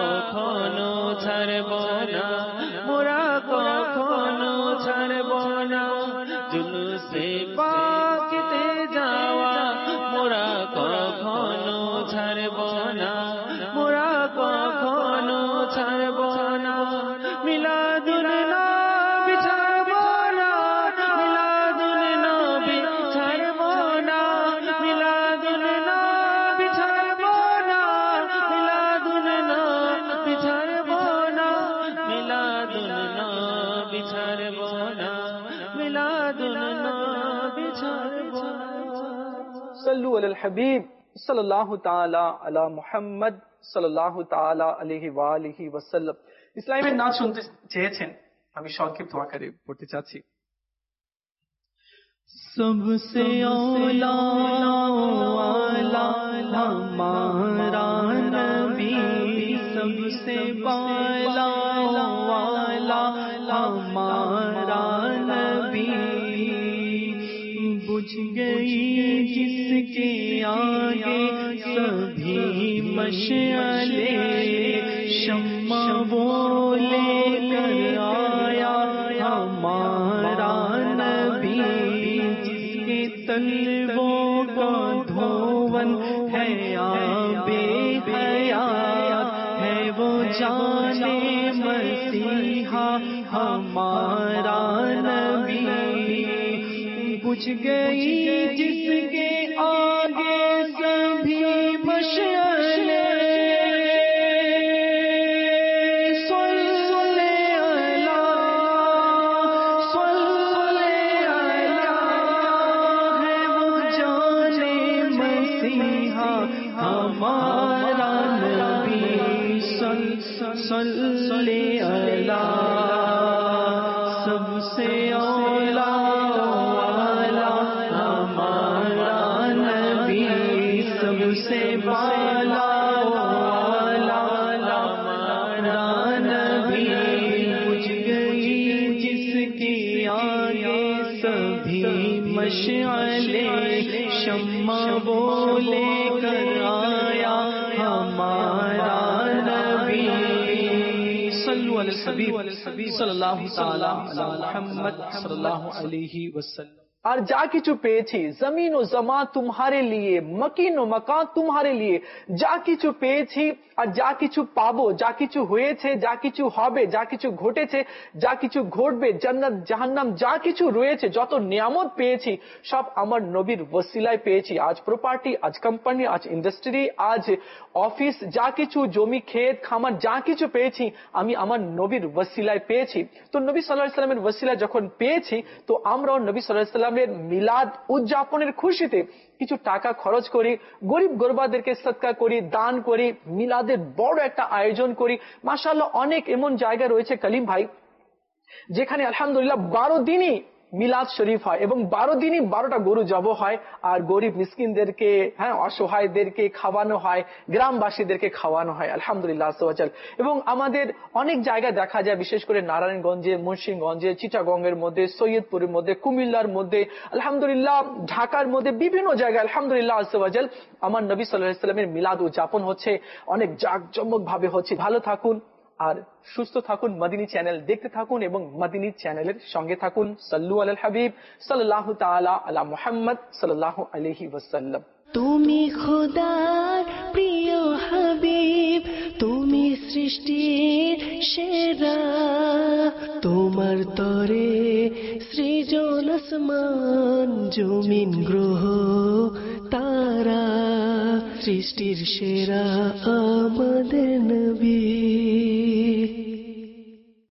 কখনো ছাড়ব না, মোরা কখনো ছাড়ব না। জুলুসে পাকেতে যাওয়া মোরা কখনো ছাড়ব না, মোরা কখনো ছাড়ব না। মিলাদুন নবী ছাড়ব না, মিলাদুন নবী ছাড়ব না, মিলাদুন নবী ছাড়ব না, মিলাদুন নবী ছাড়ব না, মিলাদুন নবী ছাড়ব না, মিলাদুন নবী ছাড়ব না। सल्लु अलल हबीब सल्लल्लाहु ताला अला मुहम्मद सल्लल्लाहु ताला अलैहि वालिहि वसल्लम। ইসলামের নাচ শুনতে চেয়েছেন, আমি সংক্ষিপ্ত আকারে পড়তে চাচ্ছি। सबसे औला वाला हमारा नबी, सबसे बाला वाला हमारा नबी। बुझ गई जिसके आगे सभी मशअले, शम्मा वो लेकर आया हमारा नबी। जिसके तलवों का धोवन है आबे हयात, है वो जाने मसीहा हमारा नबी। बुझ गई जिसके आगे सभी मशअले, सल्ले अला सल्ले अला, है वो जाने मसीहा हमारा नबी। सल्ले अला सबसे औला सबसे बाला वाला हमारा नबी। बुझ गई जिसके आगे सभी मशअले, शम्मा वो लेकर आया हमारा नबी। सल्लु अलल हबीब सल्लल्लाहु ताला अला मुहम्मद सल्लल्लाहु अलैहि वसल्लम। আর যা কিছু পেয়েছি জমিন ও জমা তোমারে লিয়ে, মকিন ও মাকান তোমারে লিয়ে, যা কিছু পেয়েছি আর যা কিছু পাবো, যা কিছু হয়েছে, যা কিছু হবে, যা কিছু ঘটেছে, যা কিছু ঘটবে, জান্নাত জাহান্নাম যা কিছু রয়েছে, যত নিয়ামত পেয়েছি সব আমার নবীর ওসিলায় পেয়েছি। আজ প্রপার্টি, আজ কোম্পানি, আজ ইন্ডাস্ট্রি, আজ অফিস, যা কিছু জমি ক্ষেত খামার যা কিছু পেয়েছি আমি আমার নবীর ওসিলায় পেয়েছি। তো নবী সাল্লাল্লাহু আলাইহি ওয়াসাল্লামের ওসিলায় যখন পেয়েছি, তো আমরাও নবী সাল্লাল্লাহু আলাইহি ওয়াসাল্লাম সাল্লামের মিলাদ উদযাপনের খুশিতে কিছু টাকা খরচ করি, গরিব গরবাদেরকে সদকা করি, দান করি, মিলাদের বড় একটা আয়োজন করি। মাশাআল্লাহ অনেক এমন জায়গা রয়েছে কলিম ভাই যেখানে আলহামদুলিল্লাহ বারো দিনই মিলাদ শরীফ হয় এবং বারো দিনই বারোটা গরু জব হয় আর গরিব মিসকিনদেরকে, হ্যাঁ, অসহায়দেরকে খাওয়ানো হয়, গ্রামবাসীদেরকে খাওয়ানো হয় আলহামদুলিল্লাহ আজওয়াজাল। এবং আমাদের অনেক জায়গায় দেখা যায়, বিশেষ করে নারায়ণগঞ্জে, মুন্সিগঞ্জে, চিটাগংয়ের মধ্যে, সৈয়দপুরের মধ্যে, কুমিল্লার মধ্যে, আলহামদুলিল্লাহ ঢাকার মধ্যে, বিভিন্ন জায়গায় আলহামদুলিল্লাহ আজওয়াজাল আমার নবী সাল্লাল্লাহু আলাইহি ওয়াসাল্লামের মিলাদ উদযাপন হচ্ছে, অনেক জাঁকজমক ভাবে হচ্ছে। ভালো থাকুন আর সুস্থ থাকুন, মদিনী চ্যানেল দেখতে থাকুন এবং মদিনী চ্যানেলের সঙ্গে থাকুন। সাল্লু আলাল হাবিব সাল্লাল্লাহু তাআলা আলা মুহাম্মদ সাল্লাল্লাহু আলাইহি ওয়াসাল্লাম। তুমি খোদার প্রিয় হাবিব, তুমি সৃষ্টির সেরা, তোমার তরে সৃজন আসমান জমিন গ্রহ তারা, সৃষ্টির সেরা আমাদের নবী।